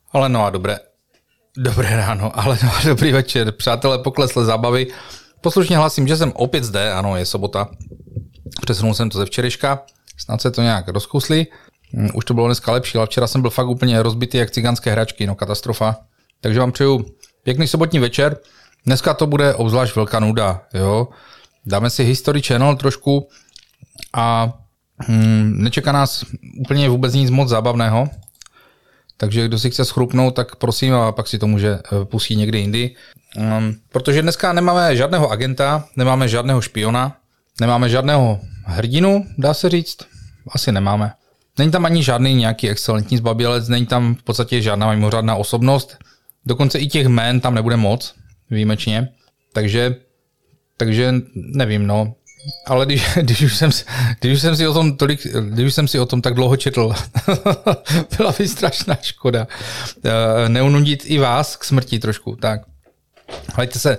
Ale no a dobré ráno, ale no a dobrý večer. Přátelé, poklesle zábavy. Poslušně hlasím, že jsem opět zde, ano, je sobota. Přesunul jsem to ze včerejška, snad se to nějak rozkousli. Už to bylo dneska lepší, ale včera jsem byl fakt úplně rozbitý jak cigánské hračky, no katastrofa. Takže vám přeju pěkný sobotní večer. Dneska to bude obzvlášť velká nuda, jo. Dáme si History Channel trošku a nečeká nás úplně vůbec nic moc zábavného. Takže kdo si chce schrupnout, tak prosím, a pak si to může pustit někdy jindy. Protože dneska nemáme žádného agenta, nemáme žádného špiona, nemáme žádného hrdinu, dá se říct. Asi nemáme. Není tam ani žádný nějaký excelentní zbabělec, není tam v podstatě žádná mimořádná osobnost. Dokonce i těch jmén tam nebude moc, výjimečně. Takže nevím, no. Ale když už jsem si o tom tak dlouho četl, byla by strašná škoda. Neunudit i vás k smrti trošku. Tak, hledajte se,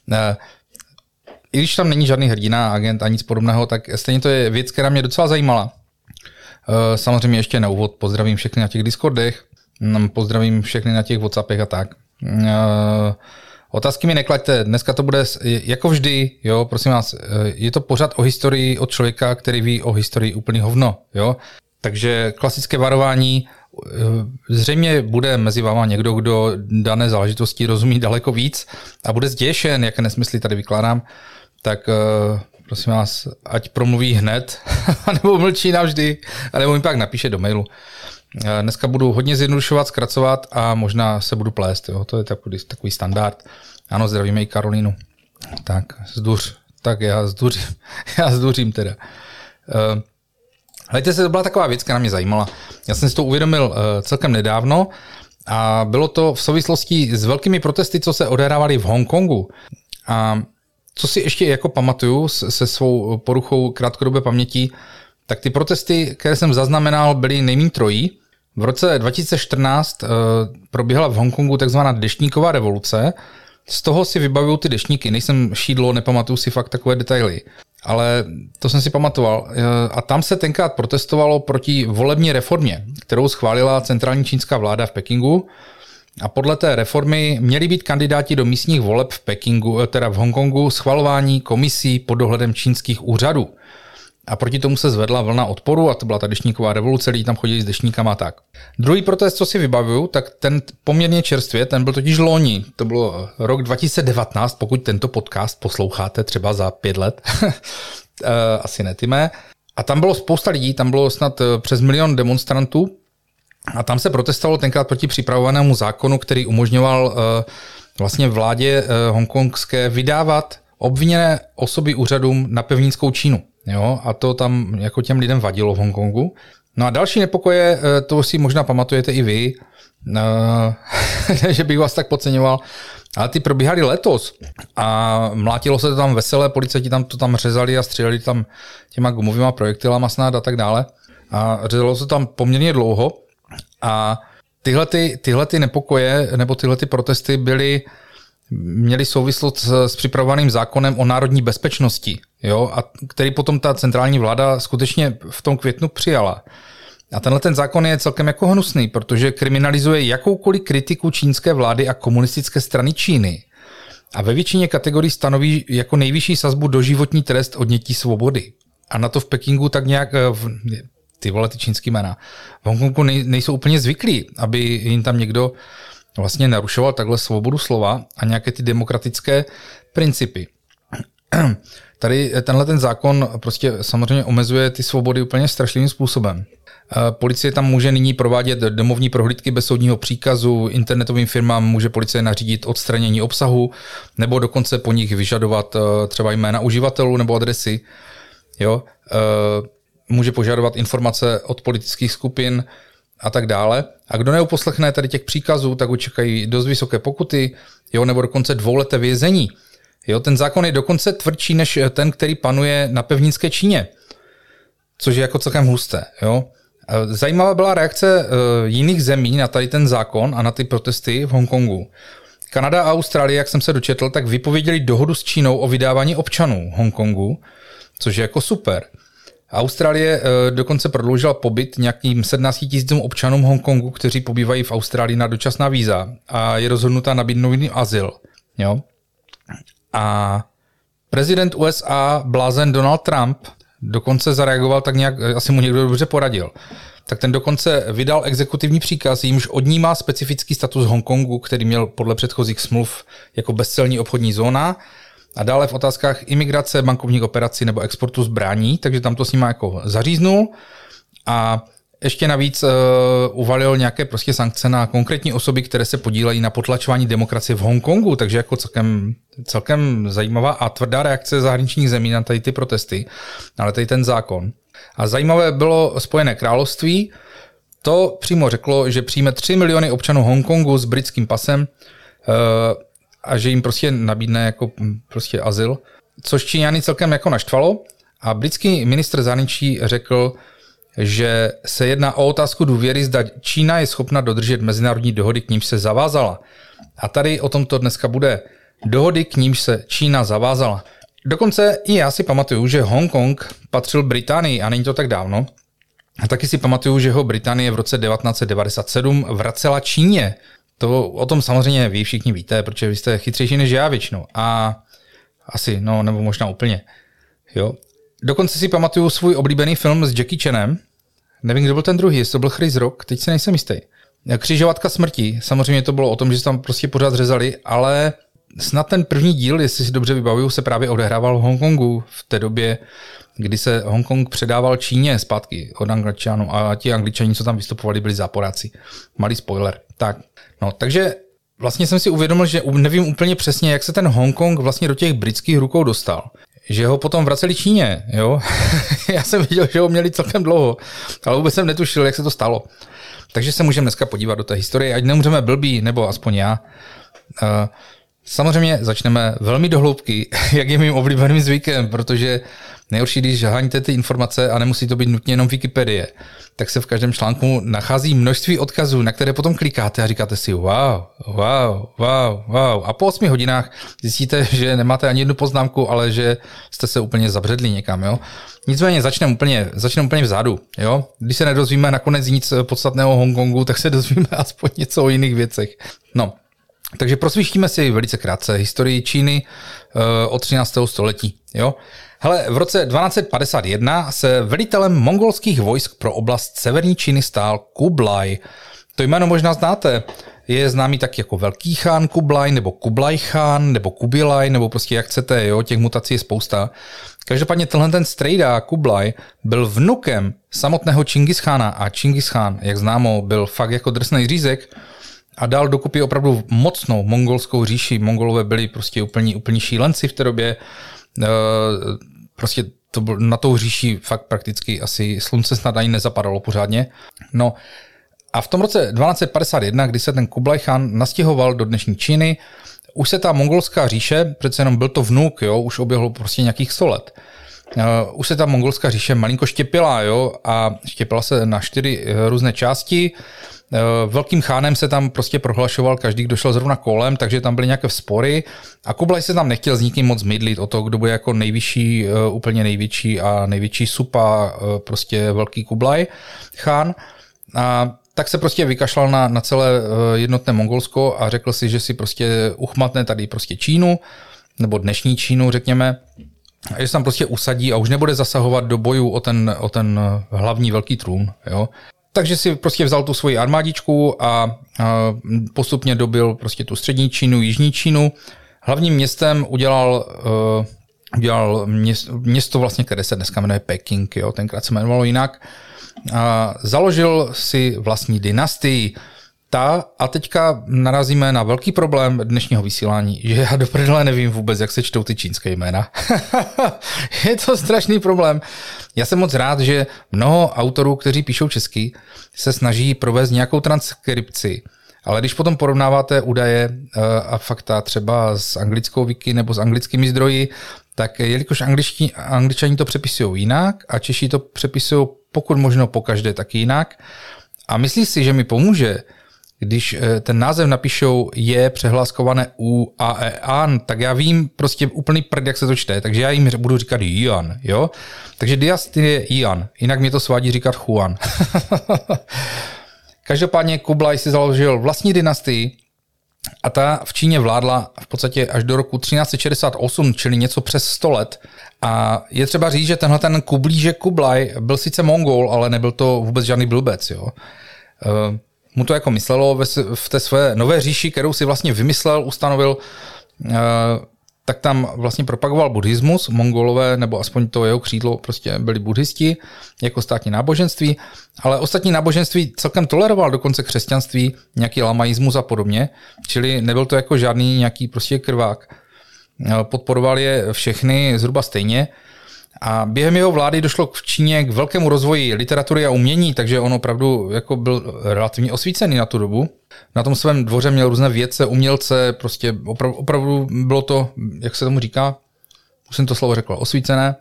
i když tam není žádný hrdina, agent a nic podobného, tak stejně to je věc, která mě docela zajímala. Samozřejmě ještě na úvod pozdravím všechny na těch Discordech, pozdravím všechny na těch WhatsAppech a tak. Otázky mi neklaďte, dneska to bude jako vždy, jo, prosím vás, je to pořád o historii od člověka, který ví o historii úplný hovno, jo. Takže klasické varování, zřejmě bude mezi váma někdo, kdo dané záležitosti rozumí daleko víc a bude zděšen, jaké nesmysly tady vykládám, tak prosím vás, ať promluví hned, nebo mlčí navždy, nebo mi pak napíše do mailu. Dneska budu hodně zjednodušovat, zkracovat a možná se budu plést. Jo? To je takový standard. Ano, zdravíme i Karolínu. Tak, zduř. Tak já zduřím teda. Hledajte se, to byla taková věc, která mě zajímala. Já jsem si to uvědomil celkem nedávno a bylo to v souvislosti s velkými protesty, co se odehrávaly v Hongkongu. A co si ještě jako pamatuju se svou poruchou krátkodobé paměti, tak ty protesty, které jsem zaznamenal, byly nejméně trojí. V roce 2014 proběhla v Hongkongu takzvaná deštníková revoluce. Z toho si vybavuju ty deštníky. Nejsem šídlo, nepamatuju si fakt takové detaily. Ale to jsem si pamatoval. A tam se tenkrát protestovalo proti volební reformě, kterou schválila centrální čínská vláda v Pekingu. A podle té reformy měli být kandidáti do místních voleb v Pekingu, teda v Hongkongu, schvalování komisí pod dohledem čínských úřadů. A proti tomu se zvedla vlna odporu a to byla ta deštníková revoluce, lidi tam chodili s deštníkama a tak. Druhý protest, co si vybavuju, tak ten poměrně čerstvě, ten byl totiž loni. To bylo rok 2019, pokud tento podcast posloucháte třeba za 5 let. Asi ne, ty mé. A tam bylo spousta lidí, tam bylo snad přes 1 milion demonstrantů a tam se protestovalo tenkrát proti připravovanému zákonu, který umožňoval vlastně vládě hongkongské vydávat obviněné osoby úřadům na pevninskou Čínu. Jo, a to tam jako těm lidem vadilo v Hongkongu. No a další nepokoje, to si možná pamatujete i vy, že bych vás tak podceňoval, ale ty probíhaly letos a mlátilo se to tam veselé, policajti to tam řezali a stříleli tam těma gumovýma projektilama snad a tak dále. A řezalo se tam poměrně dlouho a tyhle nepokoje nebo tyhle protesty měli souvislost s připravovaným zákonem o národní bezpečnosti, jo, a který potom ta centrální vláda skutečně v tom květnu přijala. A ten zákon je celkem jako hnusný, protože kriminalizuje jakoukoliv kritiku čínské vlády a komunistické strany Číny. A ve většině kategorií stanoví jako nejvyšší sazbu doživotní trest odnětí svobody. A na to v Pekingu tak nějak, ty čínský jména, v Hongkongu nejsou úplně zvyklí, aby jim tam někdo vlastně narušoval takhle svobodu slova a nějaké ty demokratické principy. Tady ten zákon prostě samozřejmě omezuje ty svobody úplně strašlivým způsobem. Policie tam může nyní provádět domovní prohlídky bez soudního příkazu, internetovým firmám může policie nařídit odstranění obsahu nebo dokonce po nich vyžadovat třeba jména uživatelů nebo adresy. Jo? Může požadovat informace od politických skupin a tak dále. A kdo neuposlechne tady těch příkazů, tak ho čekají dost vysoké pokuty, jo, nebo dokonce 2leté vězení. Jo, ten zákon je dokonce tvrdší než ten, který panuje na pevninské Číně, což je jako celkem husté. Jo. Zajímavá byla reakce jiných zemí na tady ten zákon a na ty protesty v Hongkongu. Kanada a Austrálie, jak jsem se dočetl, tak vypověděli dohodu s Čínou o vydávání občanů Hongkongu, což je jako super. Austrálie dokonce prodloužila pobyt nějakým 17 000 občanům Hongkongu, kteří pobývají v Austrálii na dočasná víza a je rozhodnutá nabídnout jim azyl. Jo? A prezident USA blázen Donald Trump dokonce zareagoval tak nějak, asi mu někdo dobře poradil. Tak ten dokonce vydal exekutivní příkaz, jímž odnímá specifický status Hongkongu, který měl podle předchozích smluv jako bezcelní obchodní zóna, a dále v otázkách imigrace, bankovních operací nebo exportu zbraní, takže tam to s nima jako zaříznul a ještě navíc uvalil nějaké prostě sankce na konkrétní osoby, které se podílejí na potlačování demokracie v Hongkongu, takže jako celkem zajímavá a tvrdá reakce zahraničních zemí na tady ty protesty, ale tady ten zákon. A zajímavé bylo Spojené království, to přímo řeklo, že přijme 3 miliony občanů Hongkongu s britským pasem a že jim prostě nabídne jako prostě azyl, což Číňany celkem jako naštvalo a britský ministr zahraničí řekl, že se jedná o otázku důvěry, zda Čína je schopna dodržet mezinárodní dohody, k nímž se zavázala. A tady o tom to dneska bude. Dohody, k nímž se Čína zavázala. Dokonce i já si pamatuju, že Hongkong patřil Británii a není to tak dávno. A taky si pamatuju, že ho Británie v roce 1997 vracela Číně. To o tom samozřejmě vy všichni víte, protože vy jste chytřejší než já většinou. A asi, no nebo možná úplně. Jo. Dokonce si pamatuju svůj oblíbený film s Jackie Chanem. Nevím, kdo byl ten druhý, jestli to byl Chris Rock, teď si nejsem jistý. Křižovatka smrti, samozřejmě to bylo o tom, že se tam prostě pořád řezali, ale snad ten první díl, jestli si dobře vybavuju, se právě odehrával v Hongkongu v té době, kdy se Hongkong předával Číně zpátky od Angličanů a ti Angličani, co tam vystupovali, byli záporáci. Malý spoiler. Tak, no, takže vlastně jsem si uvědomil, že nevím úplně přesně, jak se ten Hongkong vlastně do těch britských rukou dostal. Že ho potom vraceli Číně, jo. Já jsem viděl, že ho měli celkem dlouho, ale vůbec jsem netušil, jak se to stalo. Takže se můžeme dneska podívat do té historie, ať nemůžeme blbí, nebo aspoň já. Samozřejmě začneme velmi do hloubky, jak je mým oblíbeným zvykem, protože nejhorší, když háníte ty informace a nemusí to být nutně jenom Wikipedie, tak se v každém článku nachází množství odkazů, na které potom klikáte a říkáte si wow. A po 8 hodinách zjistíte, že nemáte ani jednu poznámku, ale že jste se úplně zabředli někam. Jo? Nicméně začneme úplně vzadu. Jo? Když se nedozvíme nakonec nic podstatného o Hongkongu, tak se dozvíme aspoň něco o jiných věcech. No. Takže prosvištíme si velice krátce historii Číny od 13. století. Jo? Hele, v roce 1251 se velitelem mongolských vojsk pro oblast severní Číny stál Kublai. To jméno možná znáte. Je známý tak jako Velký chán Kublai, nebo Kublai chán, nebo Kubilai, nebo prostě jak chcete, jo? Těch mutací je spousta. Každopádně tenhle ten strejda Kublai byl vnukem samotného Čingischána a Čingischán, jak známo, byl fakt jako drsný řízek a dal dokupy opravdu mocnou mongolskou říši. Mongolové byli prostě úplní šílenci v té době. Prostě to byl, na tou říši fakt prakticky asi slunce snad ani nezapadalo pořádně. No a v tom roce 1251, kdy se ten Kublai chán nastěhoval do dnešní Číny, už se ta mongolská říše, přece jenom byl to vnuk, jo, už oběhlo prostě nějakých 100 let. Už se ta mongolská říše malinko štěpila, jo, a štěpila se na 4 různé části. Velkým chánem se tam prostě prohlašoval každý, kdo šel zrovna kolem, takže tam byly nějaké spory a Kublai se tam nechtěl s nikým moc mydlit o to, kdo bude jako nejvyšší, úplně největší a největší supa, prostě velký Kublai chán. A tak se prostě vykašlal na celé jednotné Mongolsko a řekl si, že si prostě uchmatne tady prostě Čínu, nebo dnešní Čínu, řekněme, a že se tam prostě usadí a už nebude zasahovat do bojů o ten hlavní velký trůn, jo. Takže si prostě vzal tu svoji armádičku a postupně dobil prostě tu střední Čínu, jižní Čínu. Hlavním městem udělal město vlastně, které se dneska jmenuje Peking, jo, tenkrát se jmenovalo jinak. Založil si vlastní dynastii. A teďka narazíme na velký problém dnešního vysílání, že já do prdele nevím vůbec, jak se čtou ty čínské jména. Je to strašný problém. Já jsem moc rád, že mnoho autorů, kteří píšou česky, se snaží provést nějakou transkripci. Ale když potom porovnáváte údaje a fakta třeba s anglickou wiki nebo s anglickými zdroji, tak jelikož Angličani to přepisují jinak a Češi to přepisují pokud možno pokaždé taky jinak. A myslíš si, že mi pomůže, když ten název napíšou je přehláskované U a E an, tak já vím prostě úplný prd, jak se to čte, takže já jim budu říkat Yuan, jo? Takže dynastie je Yuan, jinak mě to svádí říkat Huan. Každopádně Kublaj si založil vlastní dynastii a ta v Číně vládla v podstatě až do roku 1368, čili něco přes 100 let. A je třeba říct, že tenhle ten Kublížek Kublaj byl sice Mongol, ale nebyl to vůbec žádný blbec, jo? Mu to jako myslelo v té své nové říši, kterou si vlastně vymyslel, ustanovil, tak tam vlastně propagoval buddhismus. Mongolové, nebo aspoň to jeho křídlo, prostě byli buddhisti jako státní náboženství, ale ostatní náboženství celkem toleroval, dokonce křesťanství, nějaký lamaismus a podobně, čili nebyl to jako žádný nějaký prostě krvák. Podporoval je všechny zhruba stejně. A během jeho vlády došlo v Číně k velkému rozvoji literatury a umění, takže on opravdu jako byl relativně osvícený na tu dobu. Na tom svém dvoře měl různé vědce, umělce, prostě opravdu bylo to, jak se tomu říká, už jsem to slovo řekl, osvícené.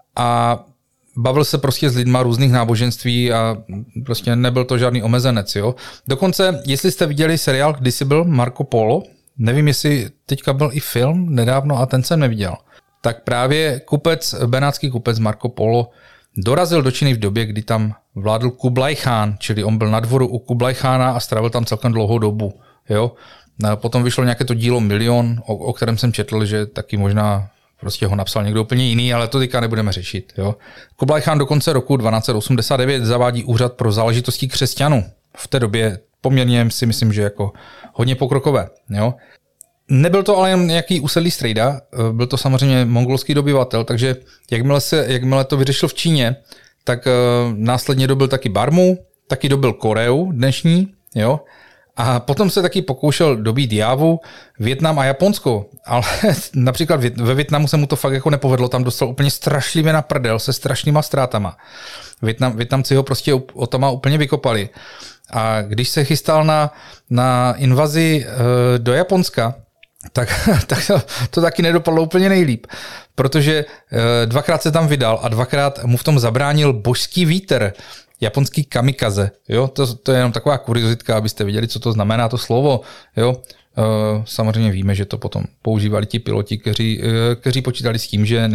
A bavil se prostě s lidma různých náboženství a prostě nebyl to žádný omezenec. Jo? Dokonce, jestli jste viděli seriál Kdysi byl Marco Polo, nevím, jestli teďka byl i film nedávno a ten jsem neviděl. Tak právě benátský kupec Marco Polo dorazil do Číny v době, kdy tam vládl Kublaj Chán, čili on byl na dvoru u Kublaj Chána a strávil tam celkem dlouhou dobu. Jo? Potom vyšlo nějaké to dílo Milion, o kterém jsem četl, že taky možná prostě ho napsal někdo úplně jiný, ale to teďka nebudeme řešit. Jo? Kublaj Chán do konce roku 1289 zavádí úřad pro záležitosti křesťanů. V té době poměrně si myslím, že jako hodně pokrokové. Jo? Nebyl to ale jen nějaký usedlý strejda, byl to samozřejmě mongolský dobyvatel, takže jakmile to vyřešil v Číně, tak následně dobil taky Barmu, taky dobil Koreu dnešní, jo, a potom se taky pokoušel dobít Jávu, Vietnam a Japonsko, ale například ve Vietnamu se mu to fakt jako nepovedlo, tam dostal úplně strašlivě na prdel se strašnýma ztrátama. Vietnamci ho prostě otama úplně vykopali. A když se chystal na invazi do Japonska, tak to taky nedopadlo úplně nejlíp, protože dvakrát se tam vydal a dvakrát mu v tom zabránil božský vítr, japonský kamikaze. Jo? To je jenom taková kuriozitka, abyste viděli, co to znamená to slovo. Jo? Samozřejmě víme, že to potom používali ti piloti, kteří počítali s tím, že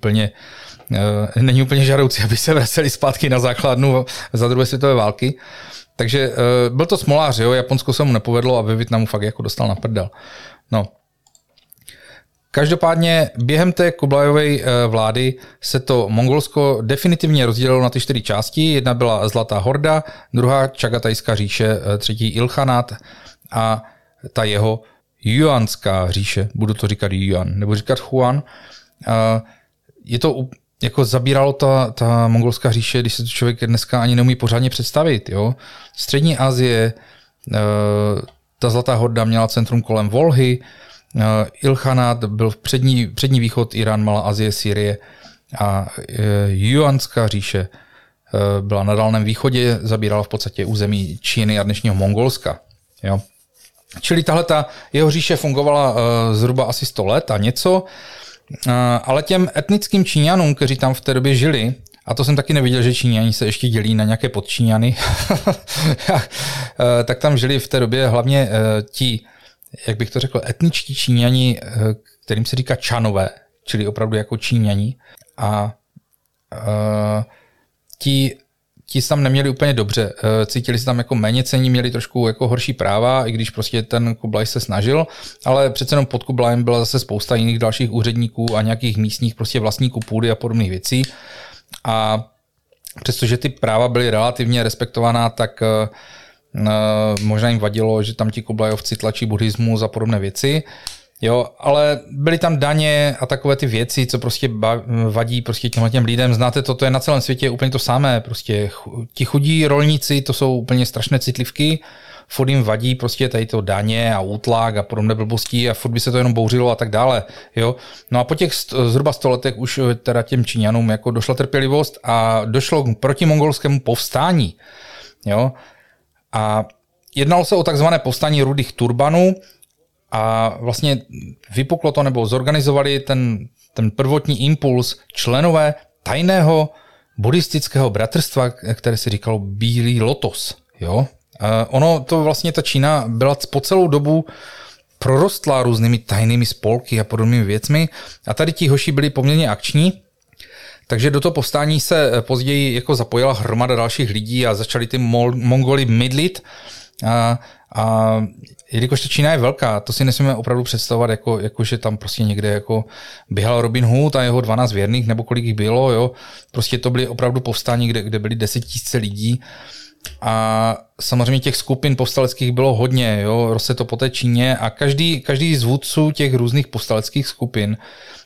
není úplně žádoucí, aby se vraceli zpátky na základnu za druhé světové války. Takže byl to smolář, jo? Japonsko se mu nepovedlo a ve Vietnamu fakt jako dostal na prdel. No. Každopádně během té Kublajové vlády se to Mongolsko definitivně rozdělilo na ty 4 části. Jedna byla Zlatá horda, druhá Čagatajská říše, třetí Ilchanát a ta jeho Juanská říše. Budu to říkat Yuan, nebo říkat Huan. Je to jako zabíralo ta mongolská říše, když se to člověk dneska ani neumí pořádně představit. Jo? Střední Asie, ta Zlatá horda měla centrum kolem Volhy, Ilchanát byl přední východ, Irán, Malá Asie, Sýrie a Juanská říše byla na Dálném východě, zabírala v podstatě území Číny a dnešního Mongolska. Jo. Čili tahleta jeho říše fungovala zhruba asi 100 let a něco, ale těm etnickým Číňanům, kteří tam v té době žili, a to jsem taky neviděl, že Číňani se ještě dělí na nějaké podčíňany, tak tam žili v té době hlavně ti, jak bych to řekl, etničtí Číňani, kterým se říká Čanové, čili opravdu jako Číňani. A ti tam neměli úplně dobře, cítili se tam jako méněcenní, měli trošku jako horší práva, i když prostě ten Kublaj se snažil, ale přece jenom pod Kublajem byla zase spousta jiných dalších úředníků a nějakých místních prostě vlastníků půdy a podobných věcí. A přestože ty práva byly relativně respektovaná, tak možná jim vadilo, že tam ti Kublajovci tlačí buddhismus a podobné věci. Jo, ale byly tam daně a takové ty věci, co prostě vadí prostě těm lidem. Znáte to je na celém světě úplně to samé. Prostě ti chudí rolníci, to jsou úplně strašné citlivky. Furt jim vadí prostě tady to daně a útlak a podobné blbosti a furt by se to jenom bouřilo a tak dále. Jo? No a po těch zhruba 100 letech už teda těm Číňanům jako došla trpělivost a došlo k protimongolskému povstání. Jo? A jednalo se o takzvané povstání rudých turbanů a vlastně vypuklo to nebo zorganizovali ten prvotní impuls členové tajného buddhistického bratrstva, které se říkalo Bílý lotos. Jo? Ono to vlastně ta Čína byla po celou dobu prorostlá různými tajnými spolky a podobnými věcmi a tady ti hoši byli poměrně akční, takže do toho povstání se později jako zapojila hromada dalších lidí a začali ty Mongoli mydlit a jelikož ta Čína je velká, to si nesmíme opravdu představovat, jako že tam prostě někde jako běhal Robin Hood a jeho 12 věrných, nebo kolik jich bylo, jo. Prostě to byly opravdu povstání, kde byly 10 000 lidí a samozřejmě těch skupin povstaleckých bylo hodně, jo. Roste to po té Číně a každý z vůdců těch různých povstaleckých skupin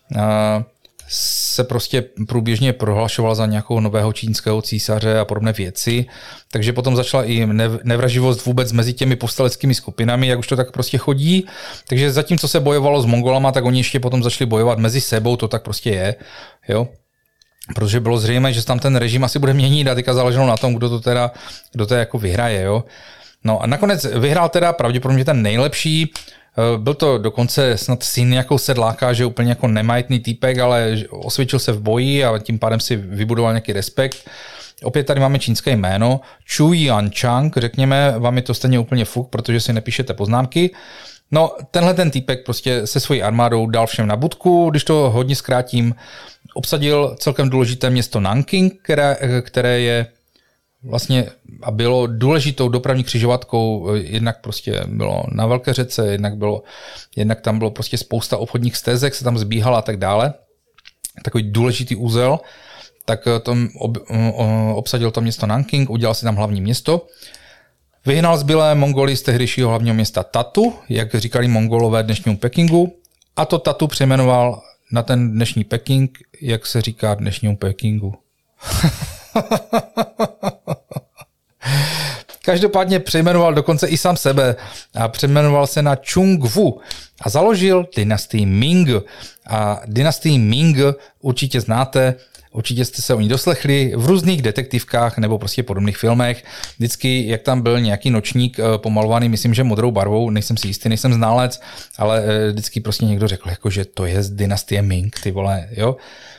se prostě průběžně prohlašoval za nějakou nového čínského císaře a podobné věci. Takže potom začala i nevraživost vůbec mezi těmi povstaleckými skupinami, jak už to tak prostě chodí. Takže zatímco se bojovalo s Mongolama, tak oni ještě potom začali bojovat mezi sebou, to tak prostě je. Jo? Protože bylo zřejmé, že tam ten režim asi bude měnit a teďka záleželo na tom, kdo to jako vyhraje. Jo? No a nakonec vyhrál teda pravděpodobně ten nejlepší. Byl to dokonce snad syn jako sedláka, že úplně jako nemajetný týpek, ale osvědčil se v boji a tím pádem si vybudoval nějaký respekt. Opět tady máme čínské jméno, Chu Yanchang, řekněme, vám je to stejně úplně fuk, protože si nepíšete poznámky. No, tenhle ten týpek prostě se svojí armádou dal všem na budku, když to hodně zkrátím, obsadil celkem důležité město Nanking, které je vlastně a bylo důležitou dopravní křižovatkou, jednak prostě bylo na velké řece, jednak tam bylo prostě spousta obchodních stezek, se tam zbíhala a tak dále. Takový důležitý úzel, tak obsadil to město Nanking, udělal si tam hlavní město. Vyhnal zbylé Mongoly z tehdejšího hlavního města Tatu, jak říkali Mongolové dnešnímu Pekingu, a to Tatu přejmenoval na ten dnešní Peking, jak se říká dnešnímu Pekingu. Každopádně přejmenoval dokonce i sám sebe a přejmenoval se na Chungwu a založil dynastii Ming. A dynastii Ming určitě znáte, určitě jste se o ní doslechli v různých detektivkách nebo prostě podobných filmech. Vždycky, jak tam byl nějaký nočník pomalovaný, myslím, že modrou barvou, nejsem si jistý, nejsem znalec, ale vždycky prostě někdo řekl, jako, že to je z dynastie Ming, ty vole, jo?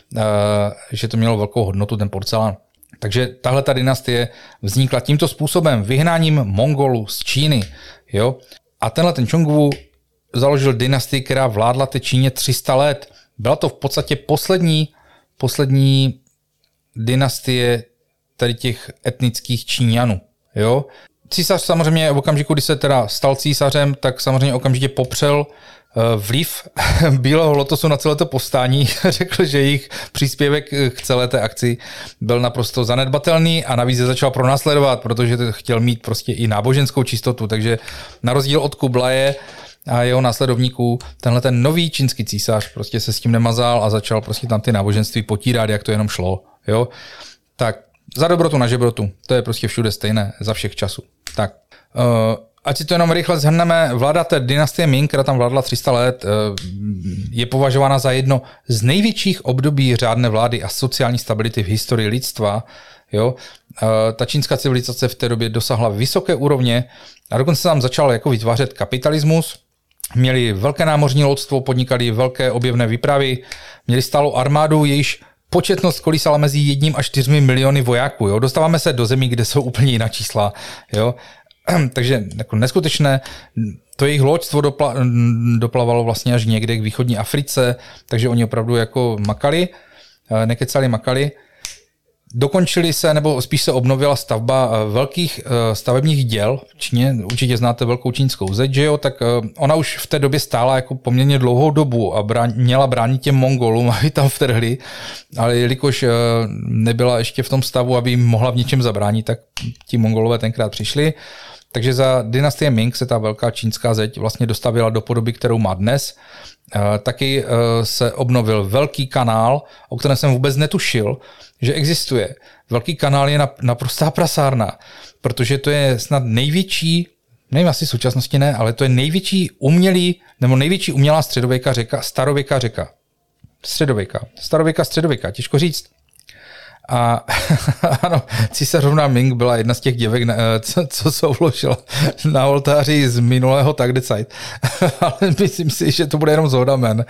Že to mělo velkou hodnotu, ten porcelán. Takže tahle ta dynastie vznikla tímto způsobem, vyhnáním Mongolů z Číny. Jo? A tenhle ten Chungwu založil dynastii, která vládla té Číně 300 let. Byla to v podstatě poslední dynastie tady těch etnických Číňanů. Jo? Císař samozřejmě v okamžiku, kdy se teda stal císařem, tak samozřejmě okamžitě popřel vliv Bílého lotosu na celé to povstání. Řekl, že jejich příspěvek k celé té akci byl naprosto zanedbatelný a navíc je začal pronásledovat, protože chtěl mít prostě i náboženskou čistotu, takže na rozdíl od Kublaje a jeho následovníků, tenhle ten nový čínský císař prostě se s tím nemazal a začal prostě tam ty náboženství potírat, jak to jenom šlo. Jo? Tak za dobrotu na žebrotu, to je prostě všude stejné, za všech časů. Tak, ať si to jenom rychle shrneme, vláda té dynastie Ming, která tam vládla 300 let, je považována za jedno z největších období řádné vlády a sociální stability v historii lidstva. Jo? Ta čínská civilizace v té době dosáhla vysoké úrovně a dokonce tam začal jako vytvářet kapitalismus. Měli velké námořní lodstvo, podnikali velké objevné výpravy, měli stálou armádu, jejíž početnost kolísala mezi 1 až 4 miliony vojáků. Jo? Dostáváme se do zemí, kde jsou úplně jiná čísla. Jo? Takže jako neskutečné, to jejich loďstvo doplavalo vlastně až někde k východní Africe, takže oni opravdu jako makali. Dokončili se, nebo spíš se obnovila stavba velkých stavebních děl v Číně, určitě znáte velkou čínskou zeď, že jo, tak ona už v té době stála jako poměrně dlouhou dobu a měla bránit těm Mongolům, aby tam vtrhli, ale jelikož nebyla ještě v tom stavu, aby jim mohla v něčem zabránit, tak ti Mongolové tenkrát přišli. Takže za dynastie Ming se ta velká čínská zeď vlastně dostavila do podoby, kterou má dnes. Taky se obnovil velký kanál, o kterém jsem vůbec netušil, že existuje. Velký kanál je naprostá prasárna, protože to je snad největší, nevím, asi v současnosti ne, ale to je největší umělá středověká řeka, starověká řeka. Starověká, těžko říct. A ano, císařovna Ming byla jedna z těch děvek, co se vložila na oltáři z minulého Tagdecajt. Ale myslím si, že to bude jenom zhodamen.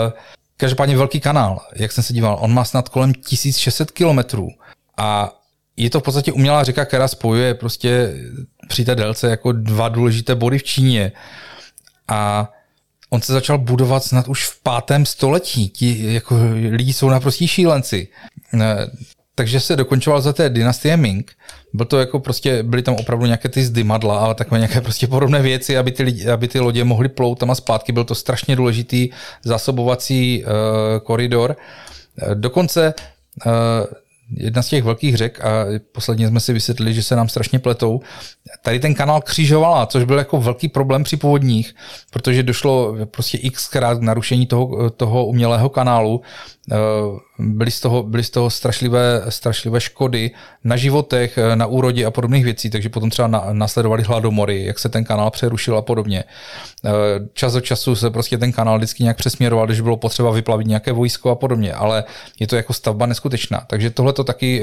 Každopádně velký kanál, jak jsem se díval, on má snad kolem 1600 kilometrů a je to v podstatě umělá řeka, která spojuje prostě při té délce jako 2 důležité body v Číně. A on se začal budovat snad už v 5. století. Ti jako lidi jsou naprostí šílenci. Takže se dokončoval za té dynastie Ming. Byl to jako prostě, byly tam opravdu nějaké ty zdymadla, ale takové nějaké prostě podobné věci, aby ty lodě mohly plout tam a zpátky. Byl to strašně důležitý zásobovací koridor. Dokonce jedna z těch velkých řek, a posledně jsme si vysvětlili, že se nám strašně pletou, tady ten kanál křižovala, což byl jako velký problém při povodních, protože došlo prostě xkrát k narušení toho umělého kanálu. Byly z toho strašlivé škody na životech, na úrodě a podobných věcí, takže potom třeba následovaly hladomory, jak se ten kanál přerušil a podobně. Čas od času se prostě ten kanál vždycky nějak přesměroval, když bylo potřeba vyplavit nějaké vojsko a podobně, ale je to jako stavba neskutečná. Takže tohle to taky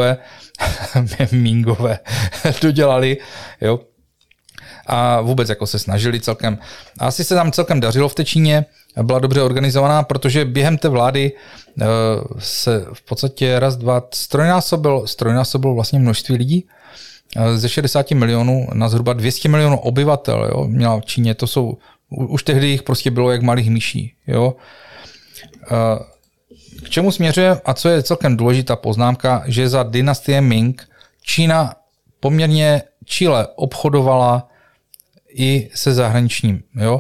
Mingové dodělali, jo. A vůbec jako se snažili celkem. A asi se tam celkem dařilo v té Číně, byla dobře organizovaná, protože během té vlády se v podstatě strojnásobilo vlastně množství lidí. Ze 60 milionů na zhruba 200 milionů obyvatel, jo, měla v Číně, to jsou, už tehdy jich prostě bylo jak malých myší, jo. K čemu směřuje a co je celkem důležitá poznámka, že za dynastie Ming Čína poměrně čile obchodovala i se zahraničním. Jo?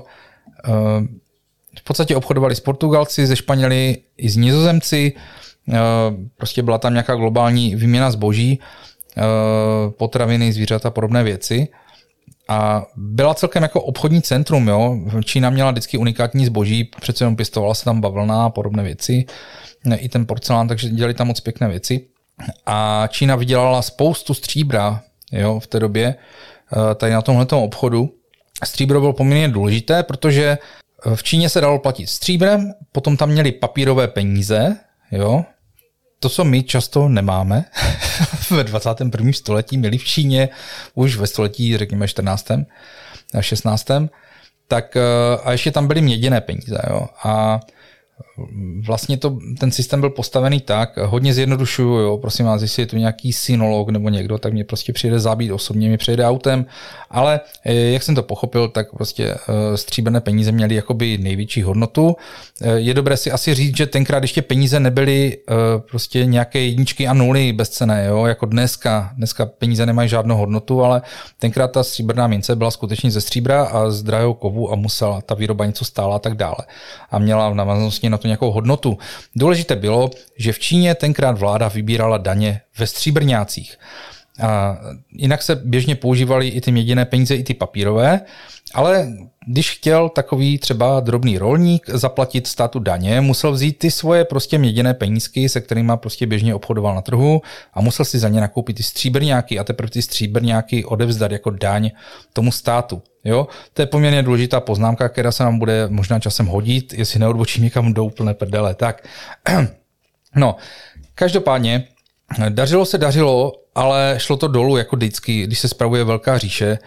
V podstatě obchodovali s Portugalci, ze Španěli i s Nizozemci. Prostě byla tam nějaká globální výměna zboží, potraviny, zvířata a podobné věci. A byla celkem jako obchodní centrum. Jo? Čína měla vždycky unikátní zboží, přece jenom pěstovala se tam bavlna a podobné věci. I ten porcelán, takže dělali tam moc pěkné věci. A Čína vydělala spoustu stříbra, jo, v té době tady na tomhletom obchodu. Stříbro bylo poměrně důležité, protože v Číně se dalo platit stříbrem, potom tam měli papírové peníze, jo. To, co my často nemáme ve 21. století, měli v Číně už ve století, řekněme 14. a 16. Tak a ještě tam byly měděné peníze, jo. A vlastně ten systém byl postavený tak, hodně zjednodušuju, jo, prosím vás, jestli je tu nějaký synolog nebo někdo, tak mě prostě přijede zabít osobně, mě přijede autem, ale jak jsem to pochopil, tak prostě stříbrné peníze měly jakoby největší hodnotu. Je dobré si asi říct, že tenkrát ještě peníze nebyly prostě nějaké jedničky a nuly bezcenné, jo, jako dneska peníze nemají žádnou hodnotu, ale tenkrát ta stříbrná mince byla skutečně ze stříbra a z drahého kovu a musela ta výroba něco stála a tak dále. A měla v návaznosti na to nějakou hodnotu. Důležité bylo, že v Číně tenkrát vláda vybírala daně ve stříbrňácích. A jinak se běžně používaly i ty měděné peníze, i ty papírové, ale když chtěl takový třeba drobný rolník zaplatit státu daně, musel vzít ty svoje prostě měděné penízky, se kterými prostě běžně obchodoval na trhu a musel si za ně nakoupit ty stříbrňáky a teprve ty stříbrňáky odevzdat jako daň tomu státu. Jo? To je poměrně důležitá poznámka, která se nám bude možná časem hodit, jestli neodbočím někam do úplné prdele. Tak, no, každopádně dařilo, ale šlo to dolů jako vždycky, když se spravuje velká říše.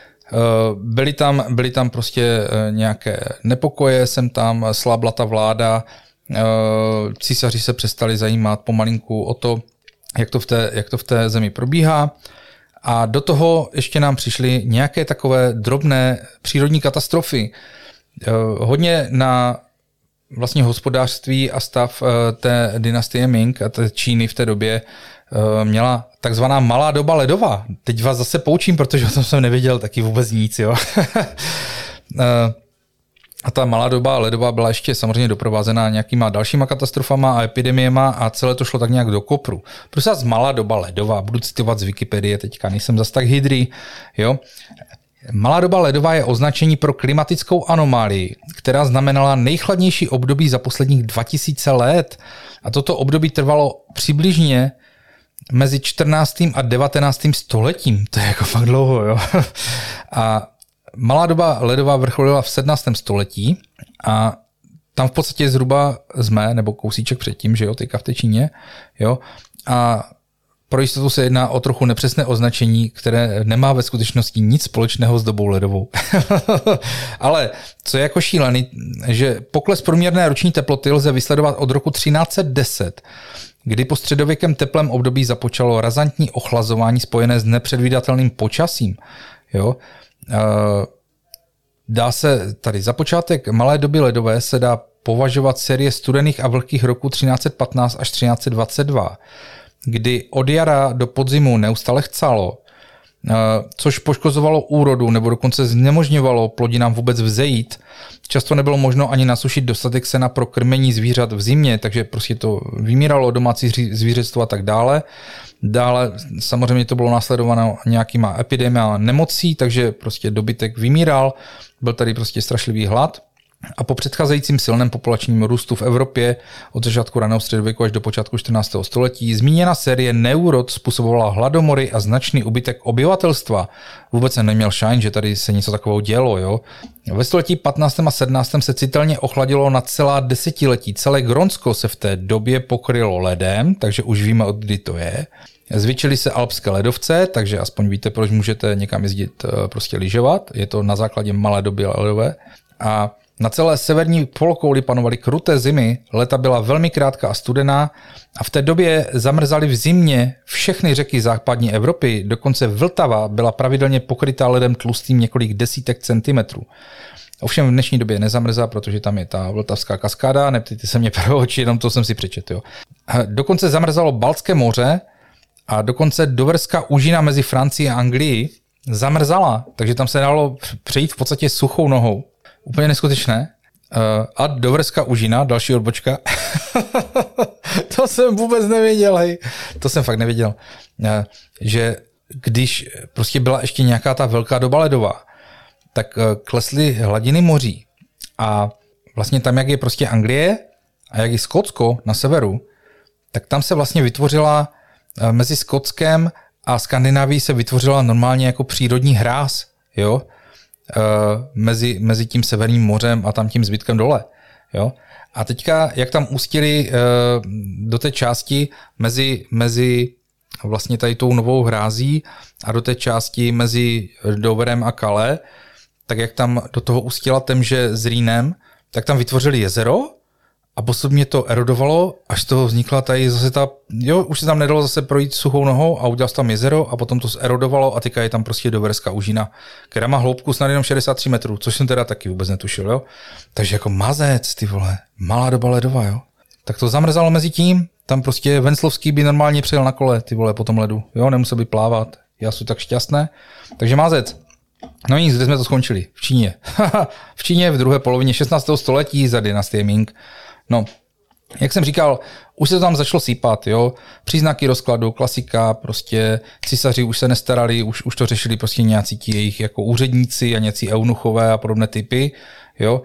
Byly tam prostě nějaké nepokoje, sem tam slabla ta vláda, císaři se přestali zajímat pomalinku o to, jak to v té zemi probíhá. A do toho ještě nám přišly nějaké takové drobné přírodní katastrofy. Hodně na vlastně hospodářství a stav té dynastie Ming a té Číny v té době měla takzvaná malá doba ledová. Teď vás zase poučím, protože o tom jsem nevěděl taky vůbec nic. Jo. A ta malá doba ledová byla ještě samozřejmě doprovázená nějakýma dalšíma katastrofama a epidemiema a celé to šlo tak nějak do kopru. Prostě malá doba ledová, budu citovat z Wikipedie teďka, nejsem zas tak hydrý. Jo. Malá doba ledová je označení pro klimatickou anomálii, která znamenala nejchladnější období za posledních 2000 let. A toto období trvalo přibližně mezi 14. a 19. stoletím. To je jako fakt dlouho, jo. A malá doba ledová vrcholila v 17. století a tam v podstatě zhruba jsme, nebo kousíček předtím, že jo, teďka v té Číně, jo. A Pro jistotu se jedná o trochu nepřesné označení, které nemá ve skutečnosti nic společného s dobou ledovou. Ale co je jako šílený, že pokles průměrné roční teploty lze vysledovat od roku 1310, kdy po středověkém teplém období započalo razantní ochlazování spojené s nepředvídatelným počasím. Jo? Dá se tady za počátek malé doby ledové se dá považovat série studených a vlhkých roků 1315 až 1322, kdy od jara do podzimu neustále chcalo, což poškozovalo úrodu nebo dokonce znemožňovalo plodinám vůbec vzejít. Často nebylo možno ani nasušit dostatek sena pro krmení zvířat v zimě, takže prostě to vymíralo domácí zvířectvo a tak dále. Dále samozřejmě to bylo následováno nějakýma epidemiami nemocí, takže prostě dobytek vymíral, byl tady prostě strašlivý hlad. A po předcházejícím silném populačním růstu v Evropě od začátku raného středověku až do počátku 14. století zmíněná série neurod způsobovala hladomory a značný úbytek obyvatelstva. Vůbec jsem neměl šajn, že tady se něco takového dělo. Jo? Ve století 15. a 17. se citelně ochladilo na celá desetiletí. Celé Grónsko se v té době pokrylo ledem, takže už víme, od kdy to je. Zvětšily se alpské ledovce, takže aspoň víte, proč můžete někam jezdit prostě lyžovat. Je to na základě malé doby ledové. A na celé severní polokouli panovaly kruté zimy, léta byla velmi krátká a studená a v té době zamrzaly v zimě všechny řeky západní Evropy, dokonce Vltava byla pravidelně pokrytá ledem tlustým několik desítek centimetrů. Ovšem v dnešní době nezamrzá, protože tam je ta vltavská kaskáda, neptejte se mě proč, jenom to jsem si přečetl. Jo. Dokonce zamrzalo Baltské moře a dokonce Doverská úžina mezi Francií a Anglií zamrzala, takže tam se dalo přejít v podstatě suchou nohou. Úplně neskutečné. A Doverská úžina, další odbočka. To jsem vůbec nevěděl, hej. To jsem fakt nevěděl. Že když prostě byla ještě nějaká ta velká doba ledová, tak klesly hladiny moří. A vlastně tam, jak je prostě Anglie a jak je Skotsko na severu, tak tam se vlastně vytvořila mezi Skotskem a Skandinávií se vytvořila normálně jako přírodní hráz, jo? Mezi tím severním mořem a tam tím zbytkem dole. Jo? A teďka, jak tam ustili do té části mezi vlastně tady tou novou hrází a do té části mezi Doverem a Calais, tak jak tam do toho ustila Temže s Rýnem, tak tam vytvořili jezero a postupně to erodovalo, až z toho vznikla tady zase už se tam nedalo zase projít suchou nohou a udělal se tam jezero a potom to erodovalo a teďka je tam prostě Doverská úžina, která má hloubku snad jenom 63 metrů, což jsem teda taky vůbec netušil, jo. Takže jako mazec, ty vole, malá doba ledová, jo. Tak to zamrzalo mezi tím, tam prostě Venclovský by normálně přijel na kole, ty vole, po tom ledu, jo, nemusel by plávat, já jsem tak šťastné. Takže mazec. No nic, kde jsme to skončili? V Číně. V Číně v druhé polovině 16. století za dynastie Ming. No, jak jsem říkal, už se to tam začalo sípat, jo. Příznaky rozkladu, klasika, prostě císaři už se nestarali, už to řešili prostě nějací ti jejich jako úředníci a nějací eunuchové a podobné typy, jo.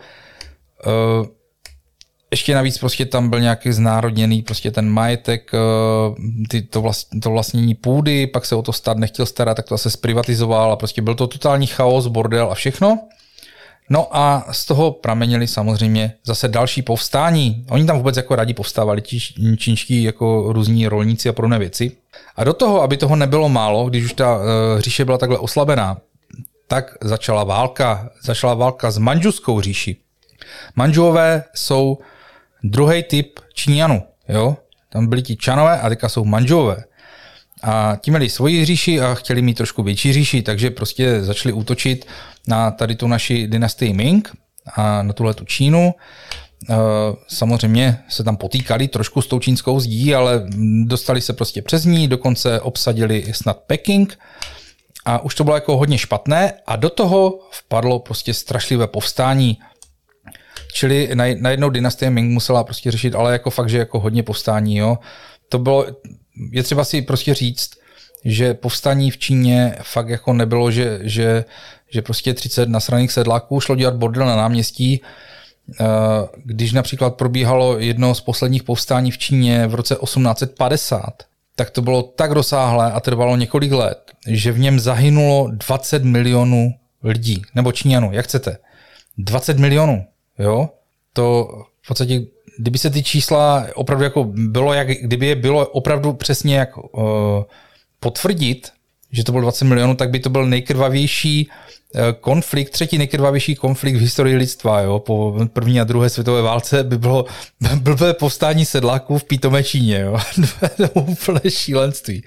Ještě navíc prostě tam byl nějaký znárodněný prostě ten majetek, to vlastnění půdy, pak se o to stát nechtěl starat, tak to se zprivatizoval a prostě byl to totální chaos, bordel a všechno. No a z toho pramenili samozřejmě zase další povstání. Oni tam vůbec jako rádi povstávali, ti čínští jako různí rolníci a podobné věci. A do toho, aby toho nebylo málo, když už ta říše byla takhle oslabená, tak začala válka s Mandžuskou říší. Mandžuové jsou druhý typ Číňanů, jo? Tam byli ti Čanové a teďka jsou Mandžuové. A ti měli svoji říši a chtěli mít trošku větší říši, takže prostě začali útočit na tady tu naši dynastii Ming a na tuhle tu Čínu. Samozřejmě se tam potýkali trošku s tou čínskou zdí, ale dostali se prostě přes ní, dokonce obsadili snad Peking a už to bylo jako hodně špatné a do toho vpadlo prostě strašlivé povstání. Čili najednou dynastie Ming musela prostě řešit, ale jako fakt, že jako hodně povstání, jo. To bylo, je třeba si prostě říct, že povstání v Číně fakt jako nebylo, že prostě 30 nasraných sedláků šlo dělat bordel na náměstí. Když například probíhalo jedno z posledních povstání v Číně v roce 1850, tak to bylo tak rozsáhlé a trvalo několik let, že v něm zahynulo 20 milionů lidí, nebo Číňanů, jak chcete. 20 milionů, jo? To v podstatě kdyby se ty čísla opravdu jako bylo, jak kdyby je bylo opravdu přesně jak potvrdit, že to bylo 20 milionů, tak by to byl nejkrvavější konflikt, třetí nejkrvavější konflikt v historii lidstva. Jo? Po první a druhé světové válce by bylo blbé povstání sedláků v pítomé Číně. Jo? Úplné šílenství.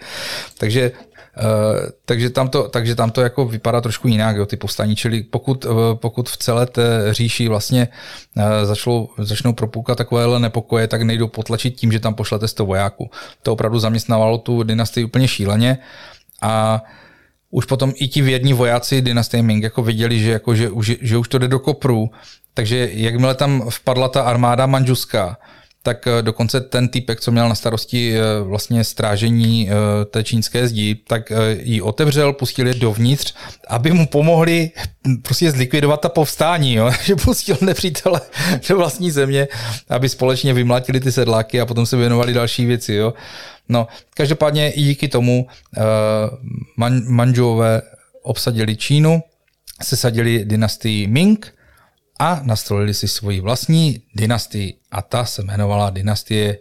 Takže tam to jako vypadá trošku jinak, jo, ty povstání, čili pokud v celé té říši vlastně začnou propoukat takovéhle nepokoje, tak nejdou potlačit tím, že tam pošlete 100 vojáků. To opravdu zaměstnávalo tu dynastii úplně šíleně a už potom i ti věrní vojáci dynastie Ming jako viděli, že už to jde do kopru, takže jakmile tam vpadla ta armáda manžuská, tak dokonce ten týpek, co měl na starosti vlastně strážení té čínské zdi, tak ji otevřel, pustil je dovnitř, aby mu pomohli prostě zlikvidovat ta povstání, jo? Že pustil nepřítele do vlastní země, aby společně vymlátili ty sedláky a potom se věnovali další věci. Jo? No, každopádně i díky tomu Manžuové obsadili Čínu, sesadili dynastii Ming a nastolili si svoji vlastní dynastii a ta se jmenovala dynastie